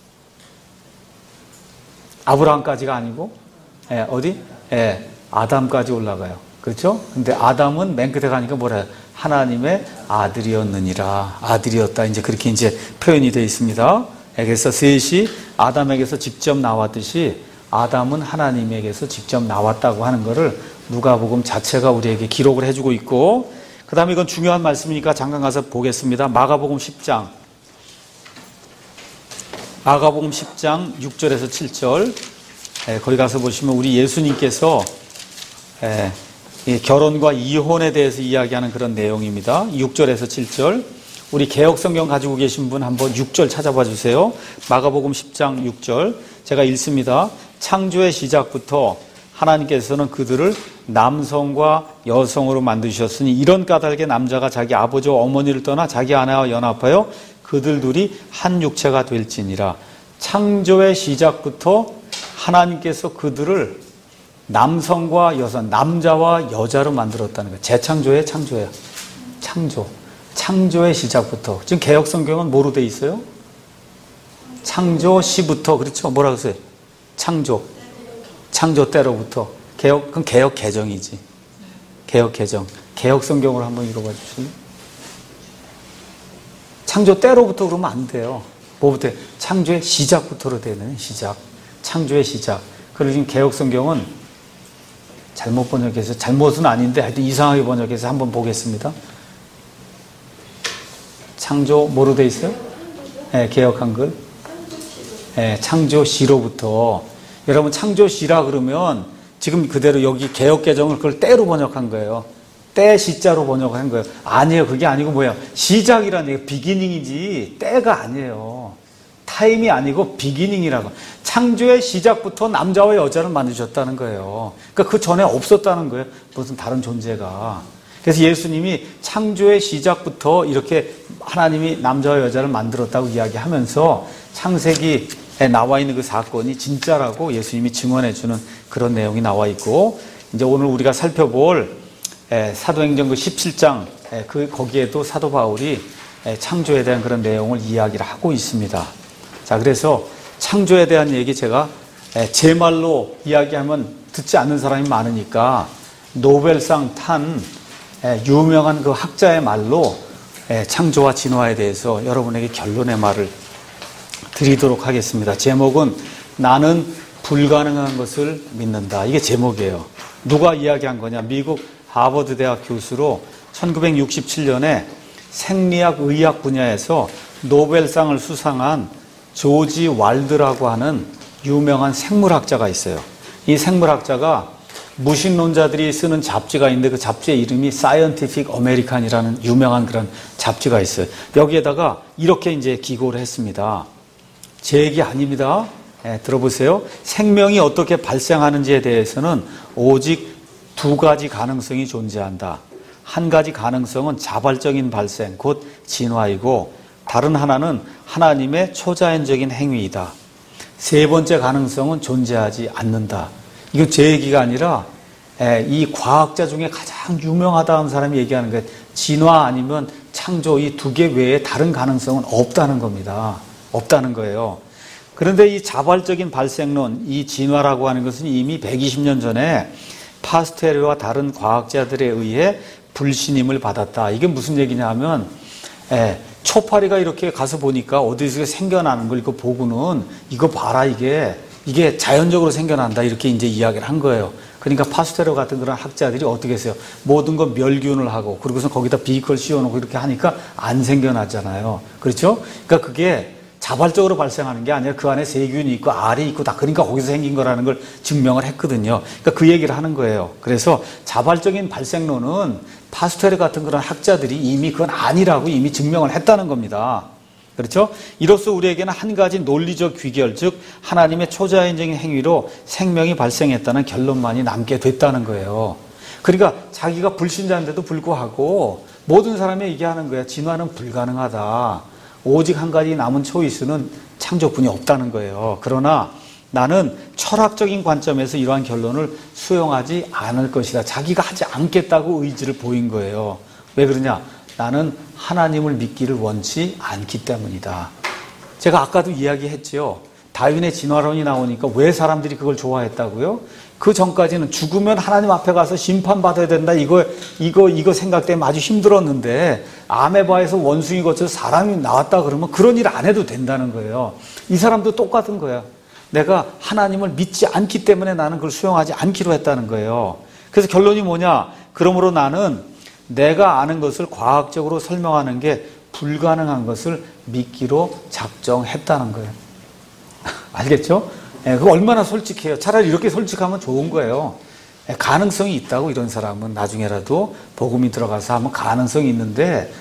아브라함까지가 아니고 어디? 아담까지 올라가요. 그렇죠? 근데 아담은 맨 끝에 가니까 뭐라 해요? 하나님의 아들이었느니라. 아들이었다. 이제 그렇게 이제 표현이 되어 있습니다. 그래서 셋이 아담에게서 직접 나왔듯이 아담은 하나님에게서 직접 나왔다고 하는 것을 누가복음 자체가 우리에게 기록을 해주고 있고, 그 다음에 이건 중요한 말씀이니까 잠깐 가서 보겠습니다. 마가복음 10장 6절에서 7절 거기 가서 보시면 우리 예수님께서 결혼과 이혼에 대해서 이야기하는 그런 내용입니다. 6절에서 7절 우리 개역성경 가지고 계신 분 한번 6절 찾아봐 주세요. 마가복음 10장 6절 제가 읽습니다. 창조의 시작부터 하나님께서는 그들을 남성과 여성으로 만드셨으니 이런 까닭에 남자가 자기 아버지와 어머니를 떠나 자기 아내와 연합하여 그들 둘이 한 육체가 될지니라. 창조의 시작부터 하나님께서 그들을 남성과 여성, 남자와 여자로 만들었다는 거예요. 재창조의 창조예요. 창조의 시작부터. 지금 개역성경은 뭐로 돼 있어요? 창조 시부터. 그렇죠? 뭐라고 써요? 창조 때로부터. 그건 개역 개정이지. 개역 개정. 개역 성경으로 한번 읽어봐 주실래요? 창조 때로부터 그러면 안 돼요. 뭐부터? 창조의 시작부터로 되는 시작. 창조의 시작. 그리고 지금 개역 성경은 잘못 번역해서, 잘못은 아닌데 하여튼 이상하게 번역해서 한번 보겠습니다. 창조 뭐로 돼 있어요? 네, 개역 한글. 네, 창조시로부터. 여러분 창조시라 그러면 지금 그대로 여기 개역 개정을 그걸 때로 번역한 거예요. 때 시자로 번역한 거예요. 아니에요. 그게 아니고 뭐예요? 시작이라는 얘기, 비기닝이지 때가 아니에요. 타임이 아니고 비기닝이라고. 창조의 시작부터 남자와 여자를 만드셨다는 거예요. 그러니까 그 전에 없었다는 거예요. 무슨 다른 존재가. 그래서 예수님이 창조의 시작부터 이렇게 하나님이 남자와 여자를 만들었다고 이야기하면서 창세기에 나와 있는 그 사건이 진짜라고 예수님이 증언해 주는 그런 내용이 나와 있고, 이제 오늘 우리가 살펴볼 사도행전 그 17장 거기에도 사도 바울이 창조에 대한 그런 내용을 이야기를 하고 있습니다. 자, 그래서 창조에 대한 얘기 제가 제 말로 이야기하면 듣지 않는 사람이 많으니까 노벨상 탄 유명한 그 학자의 말로 창조와 진화에 대해서 여러분에게 결론의 말을 드리도록 하겠습니다. 제목은 나는 불가능한 것을 믿는다. 이게 제목이에요. 누가 이야기한 거냐? 미국 하버드 대학 교수로 1967년에 생리학 의학 분야에서 노벨상을 수상한 조지 왈드라고 하는 유명한 생물학자가 있어요. 이 생물학자가 무신론자들이 쓰는 잡지가 있는데 그 잡지의 이름이 Scientific American이라는 유명한 그런 잡지가 있어요. 여기에다가 이렇게 이제 기고를 했습니다. 제 얘기 아닙니다. 들어보세요. 생명이 어떻게 발생하는지에 대해서는 오직 두 가지 가능성이 존재한다. 한 가지 가능성은 자발적인 발생, 곧 진화이고, 다른 하나는 하나님의 초자연적인 행위이다. 세 번째 가능성은 존재하지 않는다. 이건 제 얘기가 아니라 이 과학자 중에 가장 유명하다는 사람이 얘기하는 거예요. 진화 아니면 창조, 이 두 개 외에 다른 가능성은 없다는 겁니다. 없다는 거예요. 그런데 이 자발적인 발생론, 이 진화라고 하는 것은 이미 120년 전에 파스테르와 다른 과학자들에 의해 불신임을 받았다. 이게 무슨 얘기냐 하면 초파리가 이렇게 가서 보니까 어디서 생겨나는 걸 이거 보고는 이거 봐라, 이게 자연적으로 생겨난다, 이렇게 이제 이야기를 한 거예요. 그러니까 파스테르 같은 그런 학자들이 어떻게 했어요? 모든 거 멸균을 하고 그리고서 거기다 비कर 씌워놓고 이렇게 하니까 안 생겨나잖아요. 그렇죠? 그러니까 그게 자발적으로 발생하는 게 아니라 그 안에 세균이 있고 알이 있고 다 그러니까 거기서 생긴 거라는 걸 증명을 했거든요. 그러니까 그 얘기를 하는 거예요. 그래서 자발적인 발생론은 파스테르 같은 그런 학자들이 이미 그건 아니라고 이미 증명을 했다는 겁니다. 그렇죠? 이로써 우리에게는 한 가지 논리적 귀결, 즉 하나님의 초자연적인 행위로 생명이 발생했다는 결론만이 남게 됐다는 거예요. 그러니까 자기가 불신자인데도 불구하고 모든 사람이 얘기하는 거야. 진화는 불가능하다. 오직 한 가지 남은 초이스는 창조뿐이 없다는 거예요. 그러나 나는 철학적인 관점에서 이러한 결론을 수용하지 않을 것이다. 자기가 하지 않겠다고 의지를 보인 거예요. 왜 그러냐? 나는 하나님을 믿기를 원치 않기 때문이다. 제가 아까도 이야기했죠. 다윈의 진화론이 나오니까 왜 사람들이 그걸 좋아했다고요? 그 전까지는 죽으면 하나님 앞에 가서 심판받아야 된다. 이거 생각 때문에 아주 힘들었는데, 아메바에서 원숭이 거쳐서 사람이 나왔다 그러면 그런 일 안 해도 된다는 거예요. 이 사람도 똑같은 거야. 내가 하나님을 믿지 않기 때문에 나는 그걸 수용하지 않기로 했다는 거예요. 그래서 결론이 뭐냐? 그러므로 나는 내가 아는 것을 과학적으로 설명하는 게 불가능한 것을 믿기로 작정했다는 거예요. 알겠죠? 그거 얼마나 솔직해요. 차라리 이렇게 솔직하면 좋은 거예요. 가능성이 있다고, 이런 사람은 나중에라도 복음이 들어가서 하면 가능성이 있는데,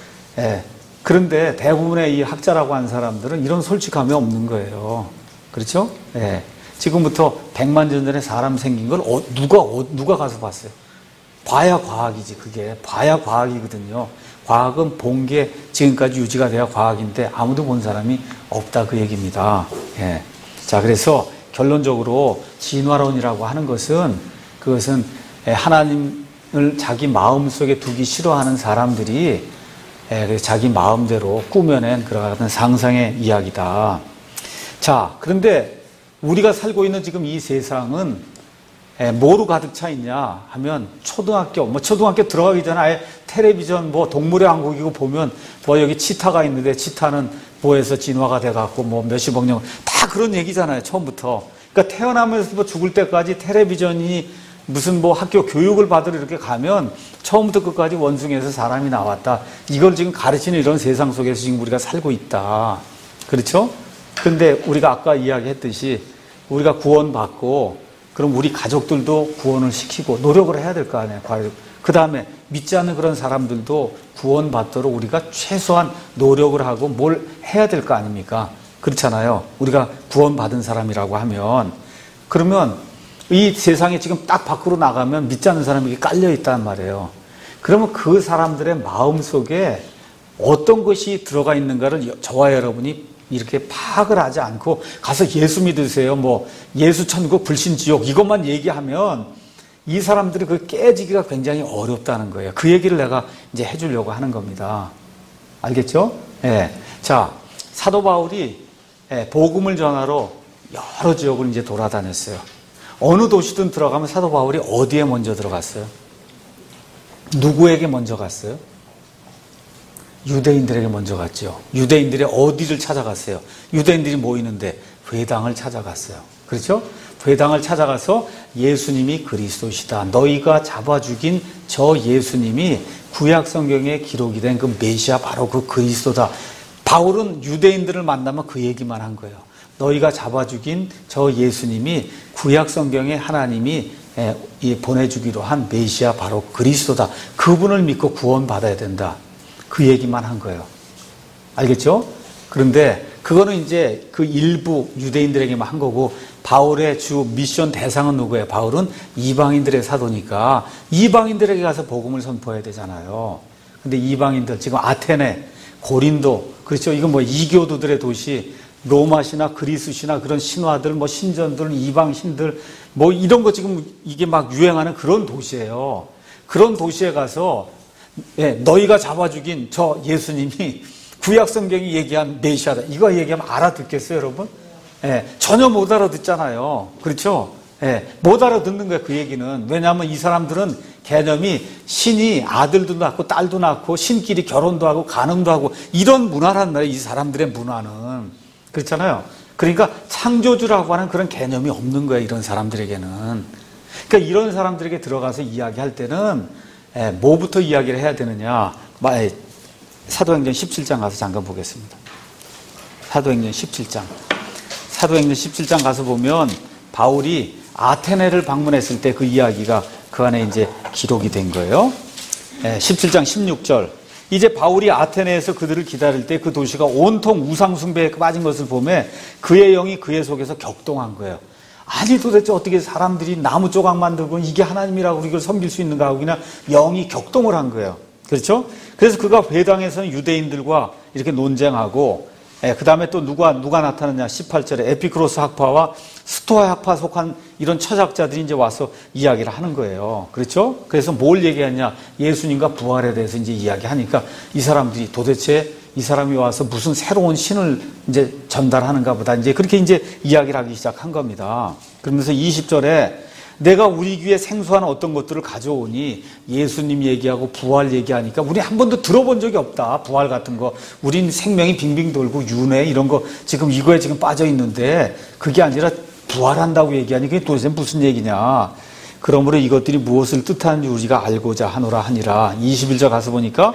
그런데 대부분의 이 학자라고 하는 사람들은 이런 솔직함이 없는 거예요. 그렇죠? 지금부터 100만 년 전에 사람 생긴 걸 누가 가서 봤어요? 봐야 과학이지. 그게 봐야 과학이거든요. 과학은 본 게 지금까지 유지가 돼야 과학인데 아무도 본 사람이 없다, 그 얘기입니다. 자, 그래서 결론적으로 진화론이라고 하는 것은, 그것은 하나님을 자기 마음속에 두기 싫어하는 사람들이 자기 마음대로 꾸며낸 그런 같은 상상의 이야기다. 자, 그런데 우리가 살고 있는 지금 이 세상은 뭐로 가득 차 있냐 하면 초등학교 들어가기 전에 아예 텔레비전 동물의 왕국이고 보면 여기 치타가 있는데 치타는 뭐에서 진화가 돼갖고 몇십억 년 다 그런 얘기잖아요, 처음부터. 그러니까 태어나면서 죽을 때까지 텔레비전이 무슨 뭐 학교 교육을 받으러 이렇게 가면 처음부터 끝까지 원숭이에서 사람이 나왔다. 이걸 지금 가르치는 이런 세상 속에서 지금 우리가 살고 있다. 그렇죠? 근데 우리가 아까 이야기했듯이 우리가 구원받고 그럼 우리 가족들도 구원을 시키고 노력을 해야 될 거 아니에요. 그 다음에 믿지 않는 그런 사람들도 구원받도록 우리가 최소한 노력을 하고 뭘 해야 될 거 아닙니까? 그렇잖아요. 우리가 구원받은 사람이라고 하면 그러면 이 세상에 지금 딱 밖으로 나가면 믿지 않는 사람이 깔려 있단 말이에요. 그러면 그 사람들의 마음속에 어떤 것이 들어가 있는가를 저와 여러분이 이렇게 파악을 하지 않고 가서 예수 믿으세요. 뭐 예수 천국 불신 지옥 이것만 얘기하면 이 사람들이 그 깨지기가 굉장히 어렵다는 거예요. 그 얘기를 내가 이제 해주려고 하는 겁니다. 알겠죠? 예. 자, 사도 바울이 복음을 전하러 여러 지역을 이제 돌아다녔어요. 어느 도시든 들어가면 사도 바울이 어디에 먼저 들어갔어요? 누구에게 먼저 갔어요? 유대인들에게 먼저 갔죠. 유대인들이 어디를 찾아갔어요? 유대인들이 모이는데 회당을 찾아갔어요. 그렇죠? 회당을 찾아가서 예수님이 그리스도시다. 너희가 잡아 죽인 저 예수님이 구약 성경에 기록이 된 그 메시아 바로 그 그리스도다. 바울은 유대인들을 만나면 그 얘기만 한 거예요. 너희가 잡아 죽인 저 예수님이 구약 성경에 하나님이 보내주기로 한 메시아 바로 그리스도다. 그분을 믿고 구원받아야 된다. 그 얘기만 한 거예요. 알겠죠? 그런데 그거는 이제 그 일부 유대인들에게만 한 거고 바울의 주 미션 대상은 누구예요? 바울은 이방인들의 사도니까 이방인들에게 가서 복음을 선포해야 되잖아요. 근데 이방인들 지금 아테네, 고린도 그렇죠? 이건 뭐 이교도들의 도시, 로마시나 그리스시나 그런 신화들, 뭐 신전들, 이방신들 뭐 이런 거 지금 이게 막 유행하는 그런 도시예요. 그런 도시에 가서 너희가 잡아 죽인 저 예수님이 구약 성경이 얘기한 메시아다. 이거 얘기하면 알아듣겠어요, 여러분? 전혀 못 알아듣잖아요. 그렇죠? 못 알아듣는 거예요, 그 얘기는. 왜냐하면 이 사람들은 개념이 신이 아들도 낳고 딸도 낳고 신끼리 결혼도 하고 간음도 하고 이런 문화란 말이에요, 이 사람들의 문화는. 그렇잖아요. 그러니까 창조주라고 하는 그런 개념이 없는 거예요, 이런 사람들에게는. 그러니까 이런 사람들에게 들어가서 이야기할 때는 뭐부터 이야기를 해야 되느냐. 사도행전 17장 가서 잠깐 보겠습니다. 사도행전 17장. 사도행전 17장 가서 보면 바울이 아테네를 방문했을 때 그 이야기가 그 안에 이제 기록이 된 거예요. 17장 16절. 이제 바울이 아테네에서 그들을 기다릴 때 그 도시가 온통 우상숭배에 빠진 것을 보며 그의 영이 그의 속에서 격동한 거예요. 아니 도대체 어떻게 사람들이 나무 조각 만들고 이게 하나님이라고 이걸 섬길 수 있는가 하고 그냥 영이 격동을 한 거예요. 그렇죠? 그래서 그가 회당에서는 유대인들과 이렇게 논쟁하고 그 다음에 또 누가 나타났냐 18절에 에피크로스 학파와 스토아 학파 속한 이런 철학자들이 이제 와서 이야기를 하는 거예요. 그렇죠? 그래서 뭘 얘기하냐 예수님과 부활에 대해서 이제 이야기하니까 이 사람들이 도대체 이 사람이 와서 무슨 새로운 신을 이제 전달하는가 보다 이제 그렇게 이제 이야기를 하기 시작한 겁니다. 그러면서 20절에 내가 우리 귀에 생소한 어떤 것들을 가져오니 예수님 얘기하고 부활 얘기하니까 우리 한 번도 들어본 적이 없다. 부활 같은 거. 우린 생명이 빙빙 돌고 윤회 이런 거 지금 이거에 지금 빠져 있는데 그게 아니라 부활한다고 얘기하니 그게 도대체 무슨 얘기냐. 그러므로 이것들이 무엇을 뜻하는지 우리가 알고자 하노라 하니라. 21절 가서 보니까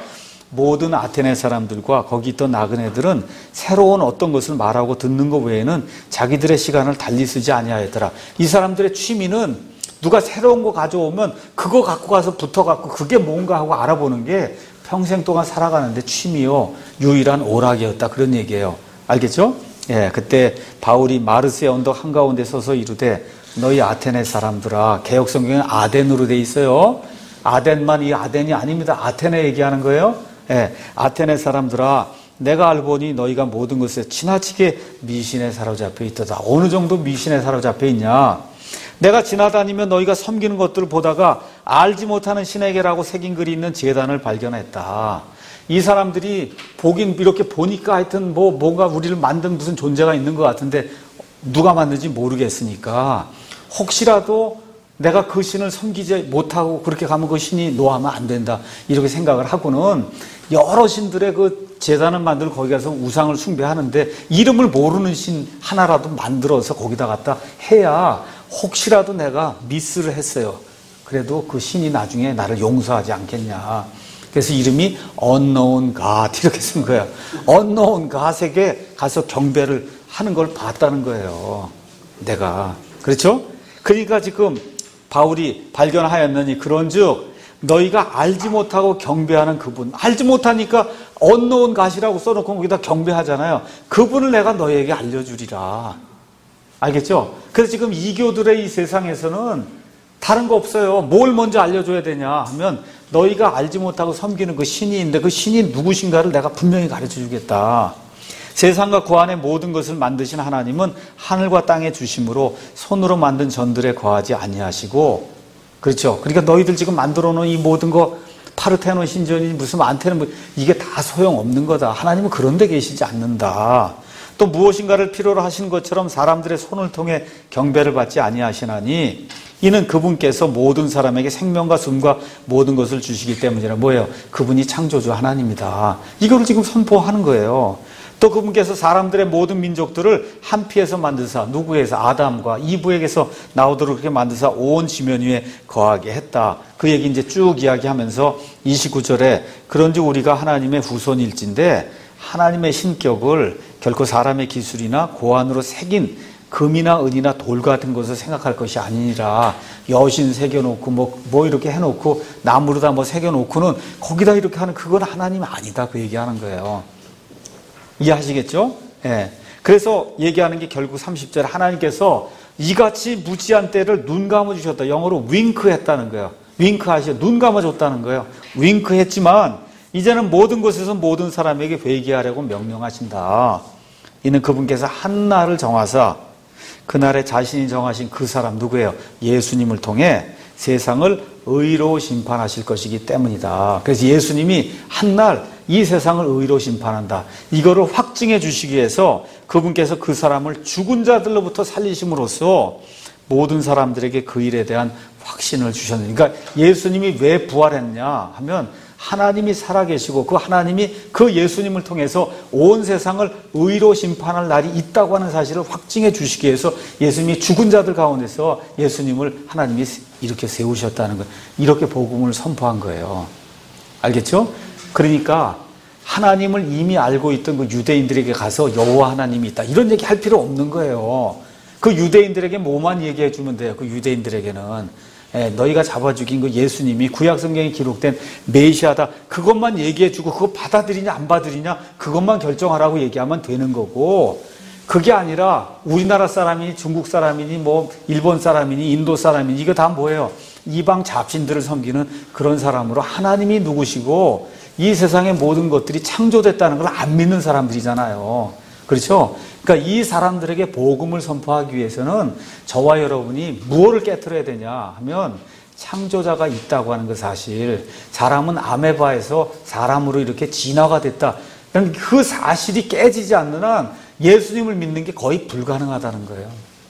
모든 아테네 사람들과 거기 있던 나그네들은 새로운 어떤 것을 말하고 듣는 것 외에는 자기들의 시간을 달리 쓰지 아니하였더라. 이 사람들의 취미는 누가 새로운 거 가져오면 그거 갖고 가서 붙어갖고 그게 뭔가 하고 알아보는 게 평생 동안 살아가는데 취미요 유일한 오락이었다 그런 얘기예요. 알겠죠? 그때 바울이 마르스의 언덕 한가운데 서서 이르되 너희 아테네 사람들아. 개역 성경은 아덴으로 돼 있어요. 아덴만 이 아덴이 아닙니다. 아테네 얘기하는 거예요. 아테네 사람들아 내가 알고 보니 너희가 모든 것에 지나치게 미신에 사로잡혀 있도다. 어느 정도 미신에 사로잡혀 있냐. 내가 지나다니며 너희가 섬기는 것들을 보다가 알지 못하는 신에게라고 새긴 글이 있는 제단을 발견했다. 이 사람들이 보긴 이렇게 보니까 하여튼 뭔가 우리를 만든 무슨 존재가 있는 것 같은데 누가 만든지 모르겠으니까 혹시라도 내가 그 신을 섬기지 못하고 그렇게 가면 그 신이 노하면 안 된다 이렇게 생각을 하고는 여러 신들의 그 제단을 만들고 거기 가서 우상을 숭배하는데 이름을 모르는 신 하나라도 만들어서 거기다 갖다 해야 혹시라도 내가 미스를 했어요. 그래도 그 신이 나중에 나를 용서하지 않겠냐. 그래서 이름이 unknown God 이렇게 쓴 거예요. unknown God에게 가서 경배를 하는 걸 봤다는 거예요. 내가. 그렇죠? 그러니까 지금 바울이 발견하였느니 그런즉 너희가 알지 못하고 경배하는 그분, 알지 못하니까 unknown God이라고 써놓고 거기다 경배하잖아요. 그분을 내가 너희에게 알려주리라. 알겠죠? 그래서 지금 이교들의 이 세상에서는 다른 거 없어요. 뭘 먼저 알려줘야 되냐 하면 너희가 알지 못하고 섬기는 그 신이 있는데 그 신이 누구신가를 내가 분명히 가르쳐 주겠다. 세상과 그 안에 모든 것을 만드신 하나님은 하늘과 땅에 주심으로 손으로 만든 전들에 거하지 아니하시고, 그렇죠? 그러니까 너희들 지금 만들어 놓은 이 모든 거 파르테논 신전이 무슨 안테는 이게 다 소용없는 거다. 하나님은 그런 데 계시지 않는다. 또 무엇인가를 필요로 하신 것처럼 사람들의 손을 통해 경배를 받지 아니하시나니 이는 그분께서 모든 사람에게 생명과 숨과 모든 것을 주시기 때문이라. 뭐예요? 그분이 창조주 하나님이다. 이거를 지금 선포하는 거예요. 또 그분께서 사람들의 모든 민족들을 한 피에서 만드사, 누구에서? 아담과 이브에게서 나오도록 그렇게 만드사 온 지면 위에 거하게 했다. 그 얘기 이제 쭉 이야기하면서 29절에 그런즉 우리가 하나님의 후손일진데 하나님의 신격을 결코 사람의 기술이나 고안으로 새긴 금이나 은이나 돌 같은 것을 생각할 것이 아니라 여신 새겨놓고 뭐 이렇게 해놓고 나무로다 뭐 새겨놓고는 거기다 이렇게 하는 그건 하나님 아니다. 그 얘기하는 거예요. 이해하시겠죠? 예. 그래서 얘기하는 게 결국 30절에 하나님께서 이같이 무지한 때를 눈 감아주셨다. 영어로 윙크했다는 거예요. 윙크하셔. 눈 감아줬다는 거예요. 윙크했지만 이제는 모든 곳에서 모든 사람에게 회개하라고 명령하신다. 이는 그분께서 한 날을 정하사 그날에 자신이 정하신 그 사람 누구예요? 예수님을 통해 세상을 의로 심판하실 것이기 때문이다. 그래서 예수님이 한 날 이 세상을 의로 심판한다. 이거를 확증해 주시기 위해서 그분께서 그 사람을 죽은 자들로부터 살리심으로써 모든 사람들에게 그 일에 대한 확신을 주셨는데, 그러니까 예수님이 왜 부활했냐 하면 하나님이 살아계시고 그 하나님이 그 예수님을 통해서 온 세상을 의로 심판할 날이 있다고 하는 사실을 확증해 주시기 위해서 예수님이 죽은 자들 가운데서 예수님을 하나님이 이렇게 세우셨다는 거예요. 이렇게 복음을 선포한 거예요. 알겠죠? 그러니까 하나님을 이미 알고 있던 그 유대인들에게 가서 여호와 하나님이 있다 이런 얘기 할 필요 없는 거예요. 그 유대인들에게 뭐만 얘기해 주면 돼요. 그 유대인들에게는 너희가 잡아 죽인 그 예수님이 구약 성경에 기록된 메시아다. 그것만 얘기해 주고 그거 받아들이냐 안 받아들이냐 그것만 결정하라고 얘기하면 되는 거고, 그게 아니라 우리나라 사람이니 중국 사람이니 뭐 일본 사람이니 인도 사람이니 이거 다 뭐예요? 이방 잡신들을 섬기는 그런 사람으로 하나님이 누구시고 이 세상의 모든 것들이 창조됐다는 걸 안 믿는 사람들이잖아요. 그렇죠? 그러니까 이 사람들에게 복음을 선포하기 위해서는 저와 여러분이 무엇을 깨트려야 되냐 하면 창조자가 있다고 하는 그 사실, 사람은 아메바에서 사람으로 이렇게 진화가 됐다. 그 사실이 깨지지 않는 한 예수님을 믿는 게 거의 불가능하다는 거예요.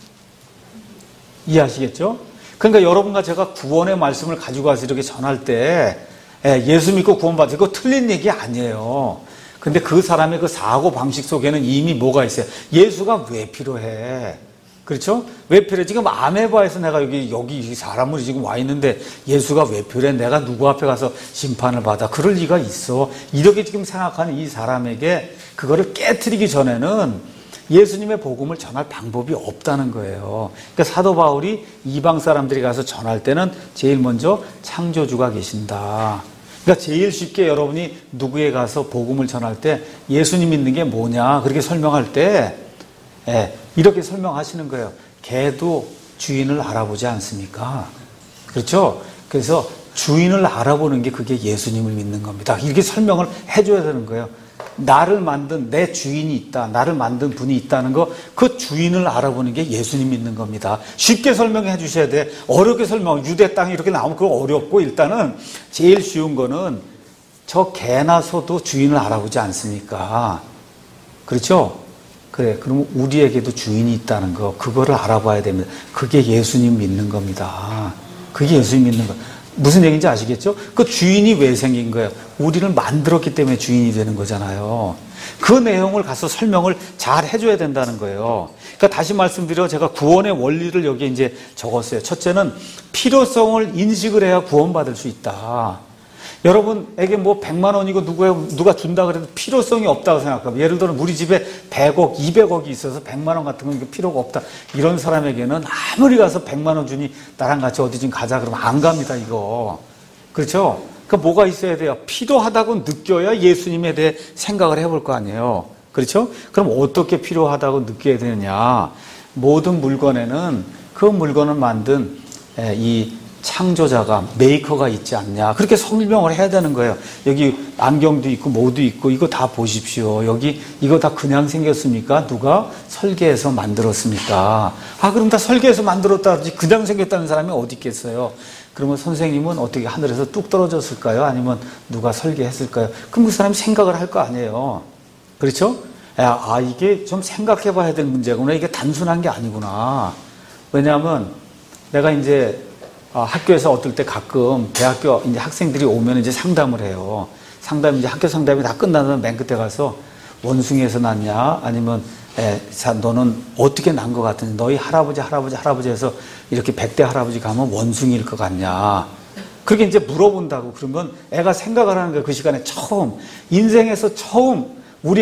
이해하시겠죠? 그러니까 여러분과 제가 구원의 말씀을 가지고 와서 이렇게 전할 때 예수 믿고 구원받으세요. 그거 틀린 얘기 아니에요. 근데 그 사람의 그 사고 방식 속에는 이미 뭐가 있어요? 예수가 왜 필요해? 그렇죠? 왜 필요해? 지금 아메바에서 내가 여기 사람으로 지금 와 있는데 예수가 왜 필요해? 내가 누구 앞에 가서 심판을 받아? 그럴 리가 있어. 이렇게 지금 생각하는 이 사람에게 그거를 깨트리기 전에는 예수님의 복음을 전할 방법이 없다는 거예요. 그러니까 사도 바울이 이방 사람들이 가서 전할 때는 제일 먼저 창조주가 계신다. 그러니까 제일 쉽게 여러분이 누구에 가서 복음을 전할 때 예수님 믿는 게 뭐냐 그렇게 설명할 때 이렇게 설명하시는 거예요. 개도 주인을 알아보지 않습니까? 그렇죠? 그래서 주인을 알아보는 게 그게 예수님을 믿는 겁니다. 이렇게 설명을 해줘야 되는 거예요. 나를 만든 내 주인이 있다. 나를 만든 분이 있다는 거, 그 주인을 알아보는 게 예수님 믿는 겁니다. 쉽게 설명해 주셔야 돼. 어렵게 설명, 유대 땅이 이렇게 나오면 그거 어렵고, 일단은 제일 쉬운 거는 저 개나 소도 주인을 알아보지 않습니까? 그렇죠? 그래, 그럼 우리에게도 주인이 있다는 거, 그거를 알아봐야 됩니다. 그게 예수님 믿는 겁니다. 그게 예수님 믿는 거. 무슨 얘기인지 아시겠죠? 그 주인이 왜 생긴 거예요? 우리를 만들었기 때문에 주인이 되는 거잖아요. 그 내용을 가서 설명을 잘 해줘야 된다는 거예요. 그러니까 다시 말씀드려 제가 구원의 원리를 여기에 이제 적었어요. 첫째는 필요성을 인식을 해야 구원받을 수 있다. 여러분에게 뭐 100만 원이고 누가 준다 그래도 필요성이 없다고 생각하면, 예를 들어 우리 집에 100억, 200억이 있어서 100만 원 같은 건 필요가 없다. 이런 사람에게는 아무리 가서 100만 원 주니 나랑 같이 어디 좀 가자 그러면 안 갑니다, 이거. 그렇죠? 그러니까 뭐가 있어야 돼요? 필요하다고 느껴야 예수님에 대해 생각을 해볼 거 아니에요. 그렇죠? 그럼 어떻게 필요하다고 느껴야 되느냐? 모든 물건에는 그 물건을 만든 이 창조자가, 메이커가 있지 않냐. 그렇게 설명을 해야 되는 거예요. 여기 안경도 있고 뭐도 있고 이거 다 보십시오. 여기 이거 다 그냥 생겼습니까? 누가 설계해서 만들었습니까? 아, 그럼 다 설계해서 만들었다 그러지 그냥 생겼다는 사람이 어디 있겠어요? 그러면 선생님은 어떻게 하늘에서 뚝 떨어졌을까요? 아니면 누가 설계했을까요? 그럼 그 사람이 생각을 할 거 아니에요. 그렇죠? 아, 이게 좀 생각해 봐야 될 문제구나. 이게 단순한 게 아니구나. 왜냐하면 내가 이제 학교에서 어떨 때 가끔 대학교 이제 학생들이 오면 이제 상담을 해요. 이제 학교 상담이 다 끝나면 맨 끝에 가서 원숭이에서 났냐? 아니면 너는 어떻게 난 것 같은지, 너희 할아버지에서 이렇게 100대 할아버지 가면 원숭이일 것 같냐? 그렇게 이제 물어본다고. 그러면 애가 생각을 하는 거예요. 그 시간에 인생에서 처음 우리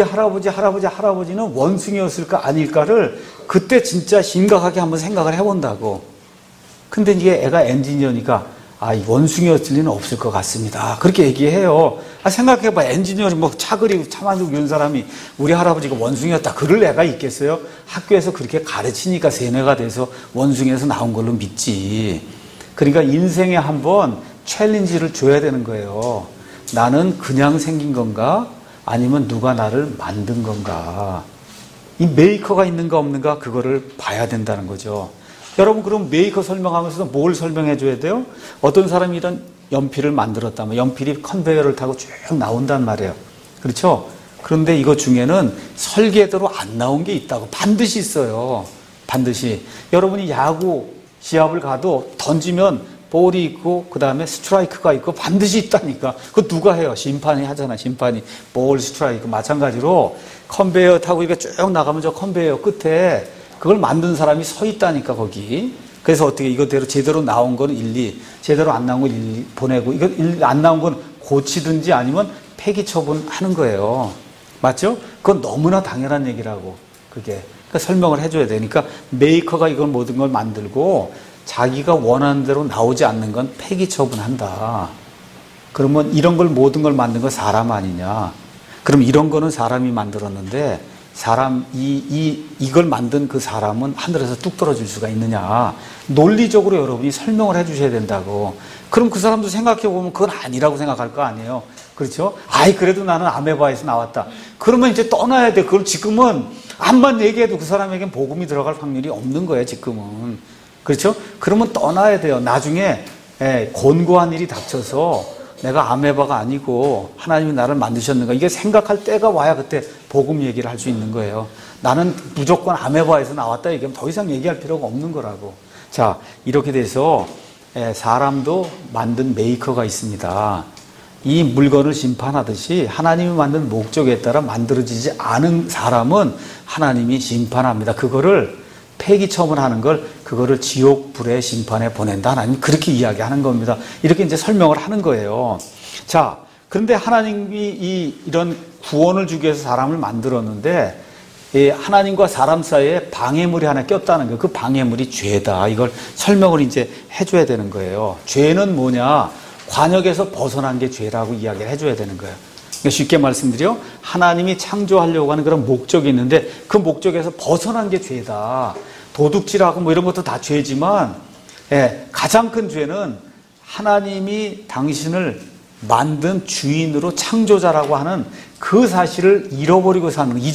할아버지는 원숭이였을까 아닐까를 그때 진짜 심각하게 한번 생각을 해본다고. 근데 이게 애가 엔지니어니까 이 원숭이였을 리는 없을 것 같습니다. 그렇게 얘기해요. 생각해봐. 엔지니어는 뭐 차 그리고 차 만들고 이런 사람이 우리 할아버지가 원숭이였다 그럴 애가 있겠어요? 학교에서 그렇게 가르치니까 세뇌가 돼서 원숭이에서 나온 걸로 믿지. 그러니까 인생에 한번 챌린지를 줘야 되는 거예요. 나는 그냥 생긴 건가? 아니면 누가 나를 만든 건가? 이 메이커가 있는가 없는가 그거를 봐야 된다는 거죠. 여러분, 그럼 메이커 설명하면서 뭘 설명해 줘야 돼요? 어떤 사람이 이런 연필을 만들었다면 연필이 컨베이어를 타고 쭉 나온단 말이에요. 그렇죠? 그런데 이거 중에는 설계대로 안 나온 게 있다고. 반드시 있어요. 반드시. 여러분이 야구 시합을 가도 던지면 볼이 있고 그 다음에 스트라이크가 있고 반드시 있다니까. 그거 누가 해요? 심판이 하잖아. 심판이. 볼, 스트라이크. 마찬가지로 컨베이어 타고 이렇게 쭉 나가면 저 컨베이어 끝에 그걸 만든 사람이 서 있다니까, 거기. 그래서 어떻게 이거대로 제대로 나온 건 1, 2, 제대로 안 나온 건 1, 2 보내고, 이거 안 나온 건 고치든지 아니면 폐기 처분하는 거예요. 맞죠? 그건 너무나 당연한 얘기라고, 그게. 그러니까 설명을 해줘야 되니까 메이커가 이걸 모든 걸 만들고 자기가 원하는 대로 나오지 않는 건 폐기 처분한다. 그러면 이런 걸 모든 걸 만든 건 사람 아니냐? 그럼 이런 거는 사람이 만들었는데 이걸 만든 그 사람은 하늘에서 뚝 떨어질 수가 있느냐. 논리적으로 여러분이 설명을 해 주셔야 된다고. 그럼 그 사람도 생각해 보면 그건 아니라고 생각할 거 아니에요. 그렇죠? 그래도 나는 아메바에서 나왔다. 그러면 이제 떠나야 돼. 그걸 지금은 암만 얘기해도 그 사람에겐 복음이 들어갈 확률이 없는 거예요, 지금은. 그렇죠? 그러면 떠나야 돼요. 나중에 곤고한 일이 닥쳐서 내가 아메바가 아니고 하나님이 나를 만드셨는가, 이게 생각할 때가 와야 그때 복음 얘기를 할 수 있는 거예요. 나는 무조건 아메바에서 나왔다 얘기하면 더 이상 얘기할 필요가 없는 거라고. 자, 이렇게 돼서 사람도 만든 메이커가 있습니다. 이 물건을 심판하듯이 하나님이 만든 목적에 따라 만들어지지 않은 사람은 하나님이 심판합니다. 그거를 폐기 처분하는 걸, 그거를 지옥 불의 심판에 보낸다. 하나님 그렇게 이야기하는 겁니다. 이렇게 이제 설명을 하는 거예요. 자, 그런데 하나님이 이런 구원을 주기 위해서 사람을 만들었는데 하나님과 사람 사이에 방해물이 하나 꼈다는 거예요. 그 방해물이 죄다. 이걸 설명을 이제 해줘야 되는 거예요. 죄는 뭐냐? 관역에서 벗어난 게 죄라고 이야기를 해줘야 되는 거예요. 그러니까 쉽게 말씀드려, 하나님이 창조하려고 하는 그런 목적이 있는데 그 목적에서 벗어난 게 죄다. 도둑질하고 뭐 이런 것도 다 죄지만 가장 큰 죄는 하나님이 당신을 만든 주인으로 창조자라고 하는 그 사실을 잊어버리고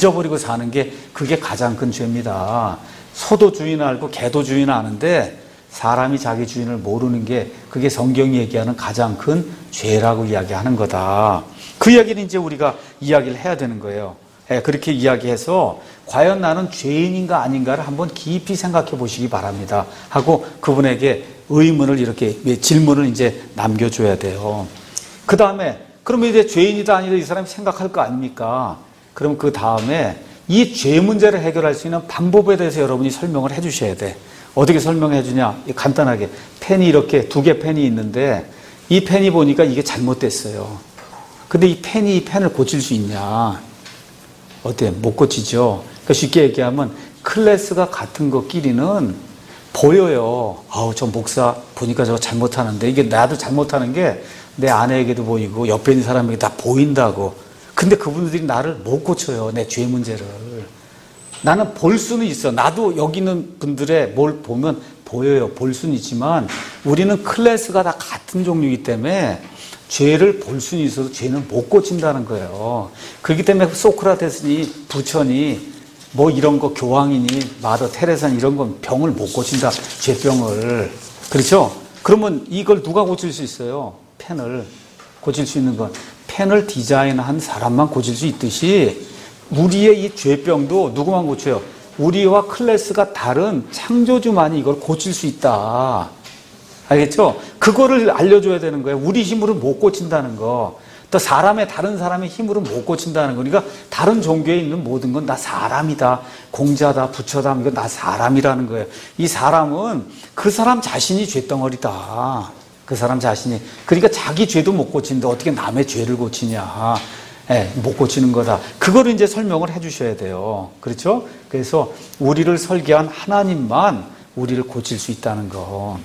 사는 게 그게 가장 큰 죄입니다. 소도 주인 알고 개도 주인 아는데 사람이 자기 주인을 모르는 게 그게 성경이 얘기하는 가장 큰 죄라고 이야기하는 거다. 그 이야기는 이제 우리가 이야기를 해야 되는 거예요. 그렇게 이야기해서 과연 나는 죄인인가 아닌가를 한번 깊이 생각해 보시기 바랍니다. 하고 그분에게 의문을 이렇게 질문을 이제 남겨줘야 돼요. 그 다음에 그러면 이제 죄인이다 아니다 이 사람이 생각할 거 아닙니까? 그럼 그 다음에 이 죄 문제를 해결할 수 있는 방법에 대해서 여러분이 설명을 해 주셔야 돼. 어떻게 설명해 주냐? 간단하게. 펜이 이렇게 2개 펜이 있는데 이 펜이 보니까 이게 잘못됐어요. 근데 이 펜이 이 펜을 고칠 수 있냐? 어때? 못 고치죠. 그러니까 쉽게 얘기하면 클래스가 같은 것끼리는 보여요. 아우, 저 목사 보니까 저거 잘못하는데, 이게 나도 잘못하는 게 내 아내에게도 보이고 옆에 있는 사람에게 다 보인다고. 근데 그분들이 나를 못 고쳐요. 내 죄 문제를. 나는 볼 수는 있어. 나도 여기 있는 분들의 뭘 보면 보여요. 볼 수는 있지만 우리는 클래스가 다 같은 종류이기 때문에 죄를 볼 수는 있어도 죄는 못 고친다는 거예요. 그렇기 때문에 소크라테스니 부처니 뭐 이런 거 교황이니 마더 테레사니 이런 건 병을 못 고친다. 죄병을. 그렇죠? 그러면 이걸 누가 고칠 수 있어요? 펜을 고칠 수 있는 건 펜을 디자인한 사람만 고칠 수 있듯이 우리의 이 죄병도 누구만 고쳐요? 우리와 클래스가 다른 창조주만이 이걸 고칠 수 있다. 알겠죠? 그거를 알려줘야 되는 거예요. 우리 힘으로 못 고친다는 거. 또 다른 사람의 힘으로 못 고친다는 거. 그러니까 다른 종교에 있는 모든 건 나 사람이다. 공자다, 부처다. 이건 나 사람이라는 거예요. 이 사람은 그 사람 자신이 죄덩어리다. 그 사람 자신이. 그러니까 자기 죄도 못 고치는데 어떻게 남의 죄를 고치냐. 못 고치는 거다. 그거를 이제 설명을 해 주셔야 돼요. 그렇죠? 그래서 우리를 설계한 하나님만 우리를 고칠 수 있다는 거.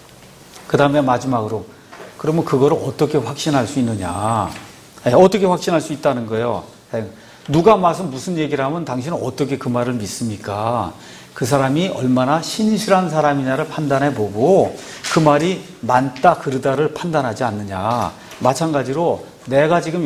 그 다음에 마지막으로, 그러면 그거를 어떻게 확신할 수 있느냐. 어떻게 확신할 수 있다는 거예요. 누가 와서 무슨 얘기를 하면 당신은 어떻게 그 말을 믿습니까? 그 사람이 얼마나 신실한 사람이냐를 판단해 보고 그 말이 맞다 그르다를 판단하지 않느냐. 마찬가지로 내가 지금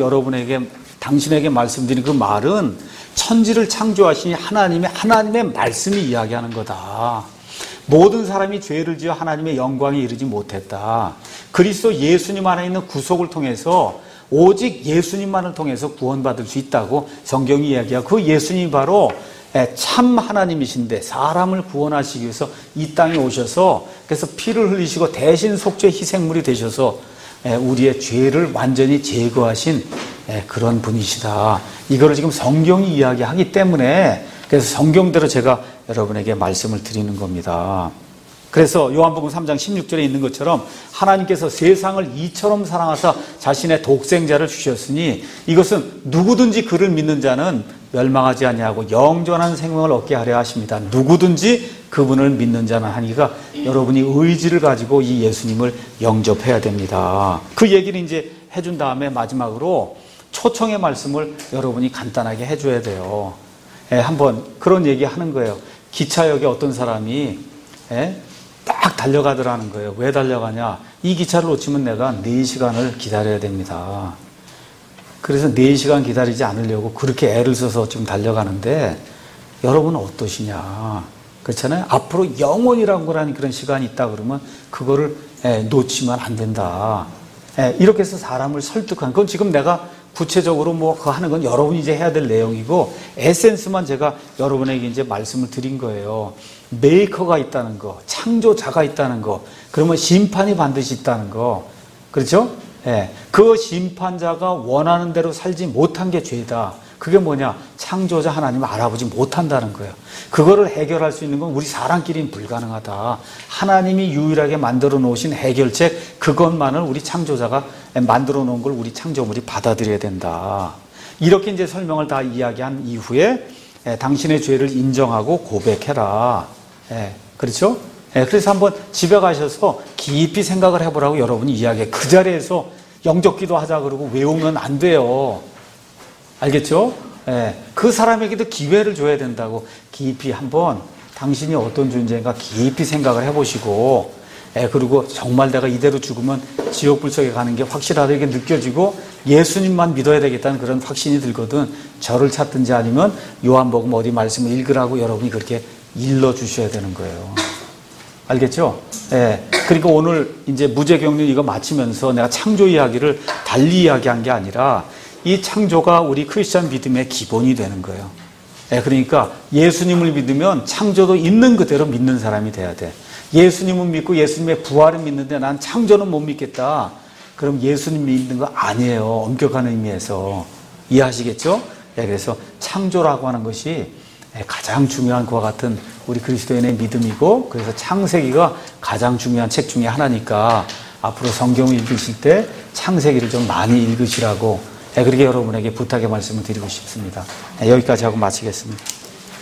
당신에게 말씀드린 그 말은 천지를 창조하신 하나님의 말씀이 이야기하는 거다. 모든 사람이 죄를 지어 하나님의 영광에 이르지 못했다. 그리스도 예수님 안에 있는 구속을 통해서 오직 예수님만을 통해서 구원받을 수 있다고 성경이 이야기하고 그 예수님이 바로 참 하나님이신데 사람을 구원하시기 위해서 이 땅에 오셔서 그래서 피를 흘리시고 대신 속죄 희생물이 되셔서 우리의 죄를 완전히 제거하신 그런 분이시다. 이거를 지금 성경이 이야기하기 때문에 그래서 성경대로 제가 여러분에게 말씀을 드리는 겁니다. 그래서 요한복음 3장 16절에 있는 것처럼 하나님께서 세상을 이처럼 사랑하사 자신의 독생자를 주셨으니 이것은 누구든지 그를 믿는 자는 멸망하지 아니하고 영존한 생명을 얻게 하려 하십니다. 누구든지 그분을 믿는 자는 하니까 여러분이 의지를 가지고 이 예수님을 영접해야 됩니다. 그 얘기를 이제 해준 다음에 마지막으로 초청의 말씀을 여러분이 간단하게 해줘야 돼요. 한번 그런 얘기 하는 거예요. 기차역에 어떤 사람이 딱 달려가더라는 거예요. 왜 달려가냐? 이 기차를 놓치면 내가 4시간을 기다려야 됩니다. 그래서 4시간 기다리지 않으려고 그렇게 애를 써서 지금 달려가는데 여러분은 어떠시냐? 그렇잖아요. 앞으로 영원이라고 하는 그런 시간이 있다 그러면 그거를 놓치면 안 된다. 이렇게 해서 사람을 설득한 건 지금 내가 구체적으로 그거 하는 건 여러분이 이제 해야 될 내용이고 에센스만 제가 여러분에게 이제 말씀을 드린 거예요. 메이커가 있다는 거, 창조자가 있다는 거, 그러면 심판이 반드시 있다는 거. 그렇죠? 그 심판자가 원하는 대로 살지 못한 게 죄다. 그게 뭐냐? 창조자 하나님을 알아보지 못한다는 거예요. 그거를 해결할 수 있는 건 우리 사람끼리는 불가능하다. 하나님이 유일하게 만들어 놓으신 해결책, 그것만을 우리 창조자가 만들어 놓은 걸 우리 창조물이 받아들여야 된다. 이렇게 이제 설명을 다 이야기한 이후에 당신의 죄를 인정하고 고백해라. 그렇죠? 그래서 한번 집에 가셔서 깊이 생각을 해보라고 여러분이 이야기해. 그 자리에서 영접기도 하자 그러고 외우면 안 돼요. 알겠죠? 그 사람에게도 기회를 줘야 된다고. 깊이 한번 당신이 어떤 존재인가 깊이 생각을 해보시고, 그리고 정말 내가 이대로 죽으면 지옥 불속에 가는 게 확실하다 이게 느껴지고 예수님만 믿어야 되겠다는 그런 확신이 들거든. 저를 찾든지 아니면 요한복음 어디 말씀을 읽으라고 여러분이 그렇게 일러주셔야 되는 거예요. 알겠죠? 그러니까 오늘 이제 무죄경륜 이거 마치면서 내가 창조 이야기를 달리 이야기한 게 아니라 이 창조가 우리 크리스천 믿음의 기본이 되는 거예요. 그러니까 예수님을 믿으면 창조도 있는 그대로 믿는 사람이 돼야 돼. 예수님은 믿고 예수님의 부활은 믿는데 난 창조는 못 믿겠다. 그럼 예수님 믿는 거 아니에요. 엄격한 의미에서. 이해하시겠죠? 그래서 창조라고 하는 것이 가장 중요한 그와 같은 우리 그리스도인의 믿음이고, 그래서 창세기가 가장 중요한 책 중에 하나니까 앞으로 성경을 읽으실 때 창세기를 좀 많이 읽으시라고 그렇게 여러분에게 부탁의 말씀을 드리고 싶습니다. 여기까지 하고 마치겠습니다.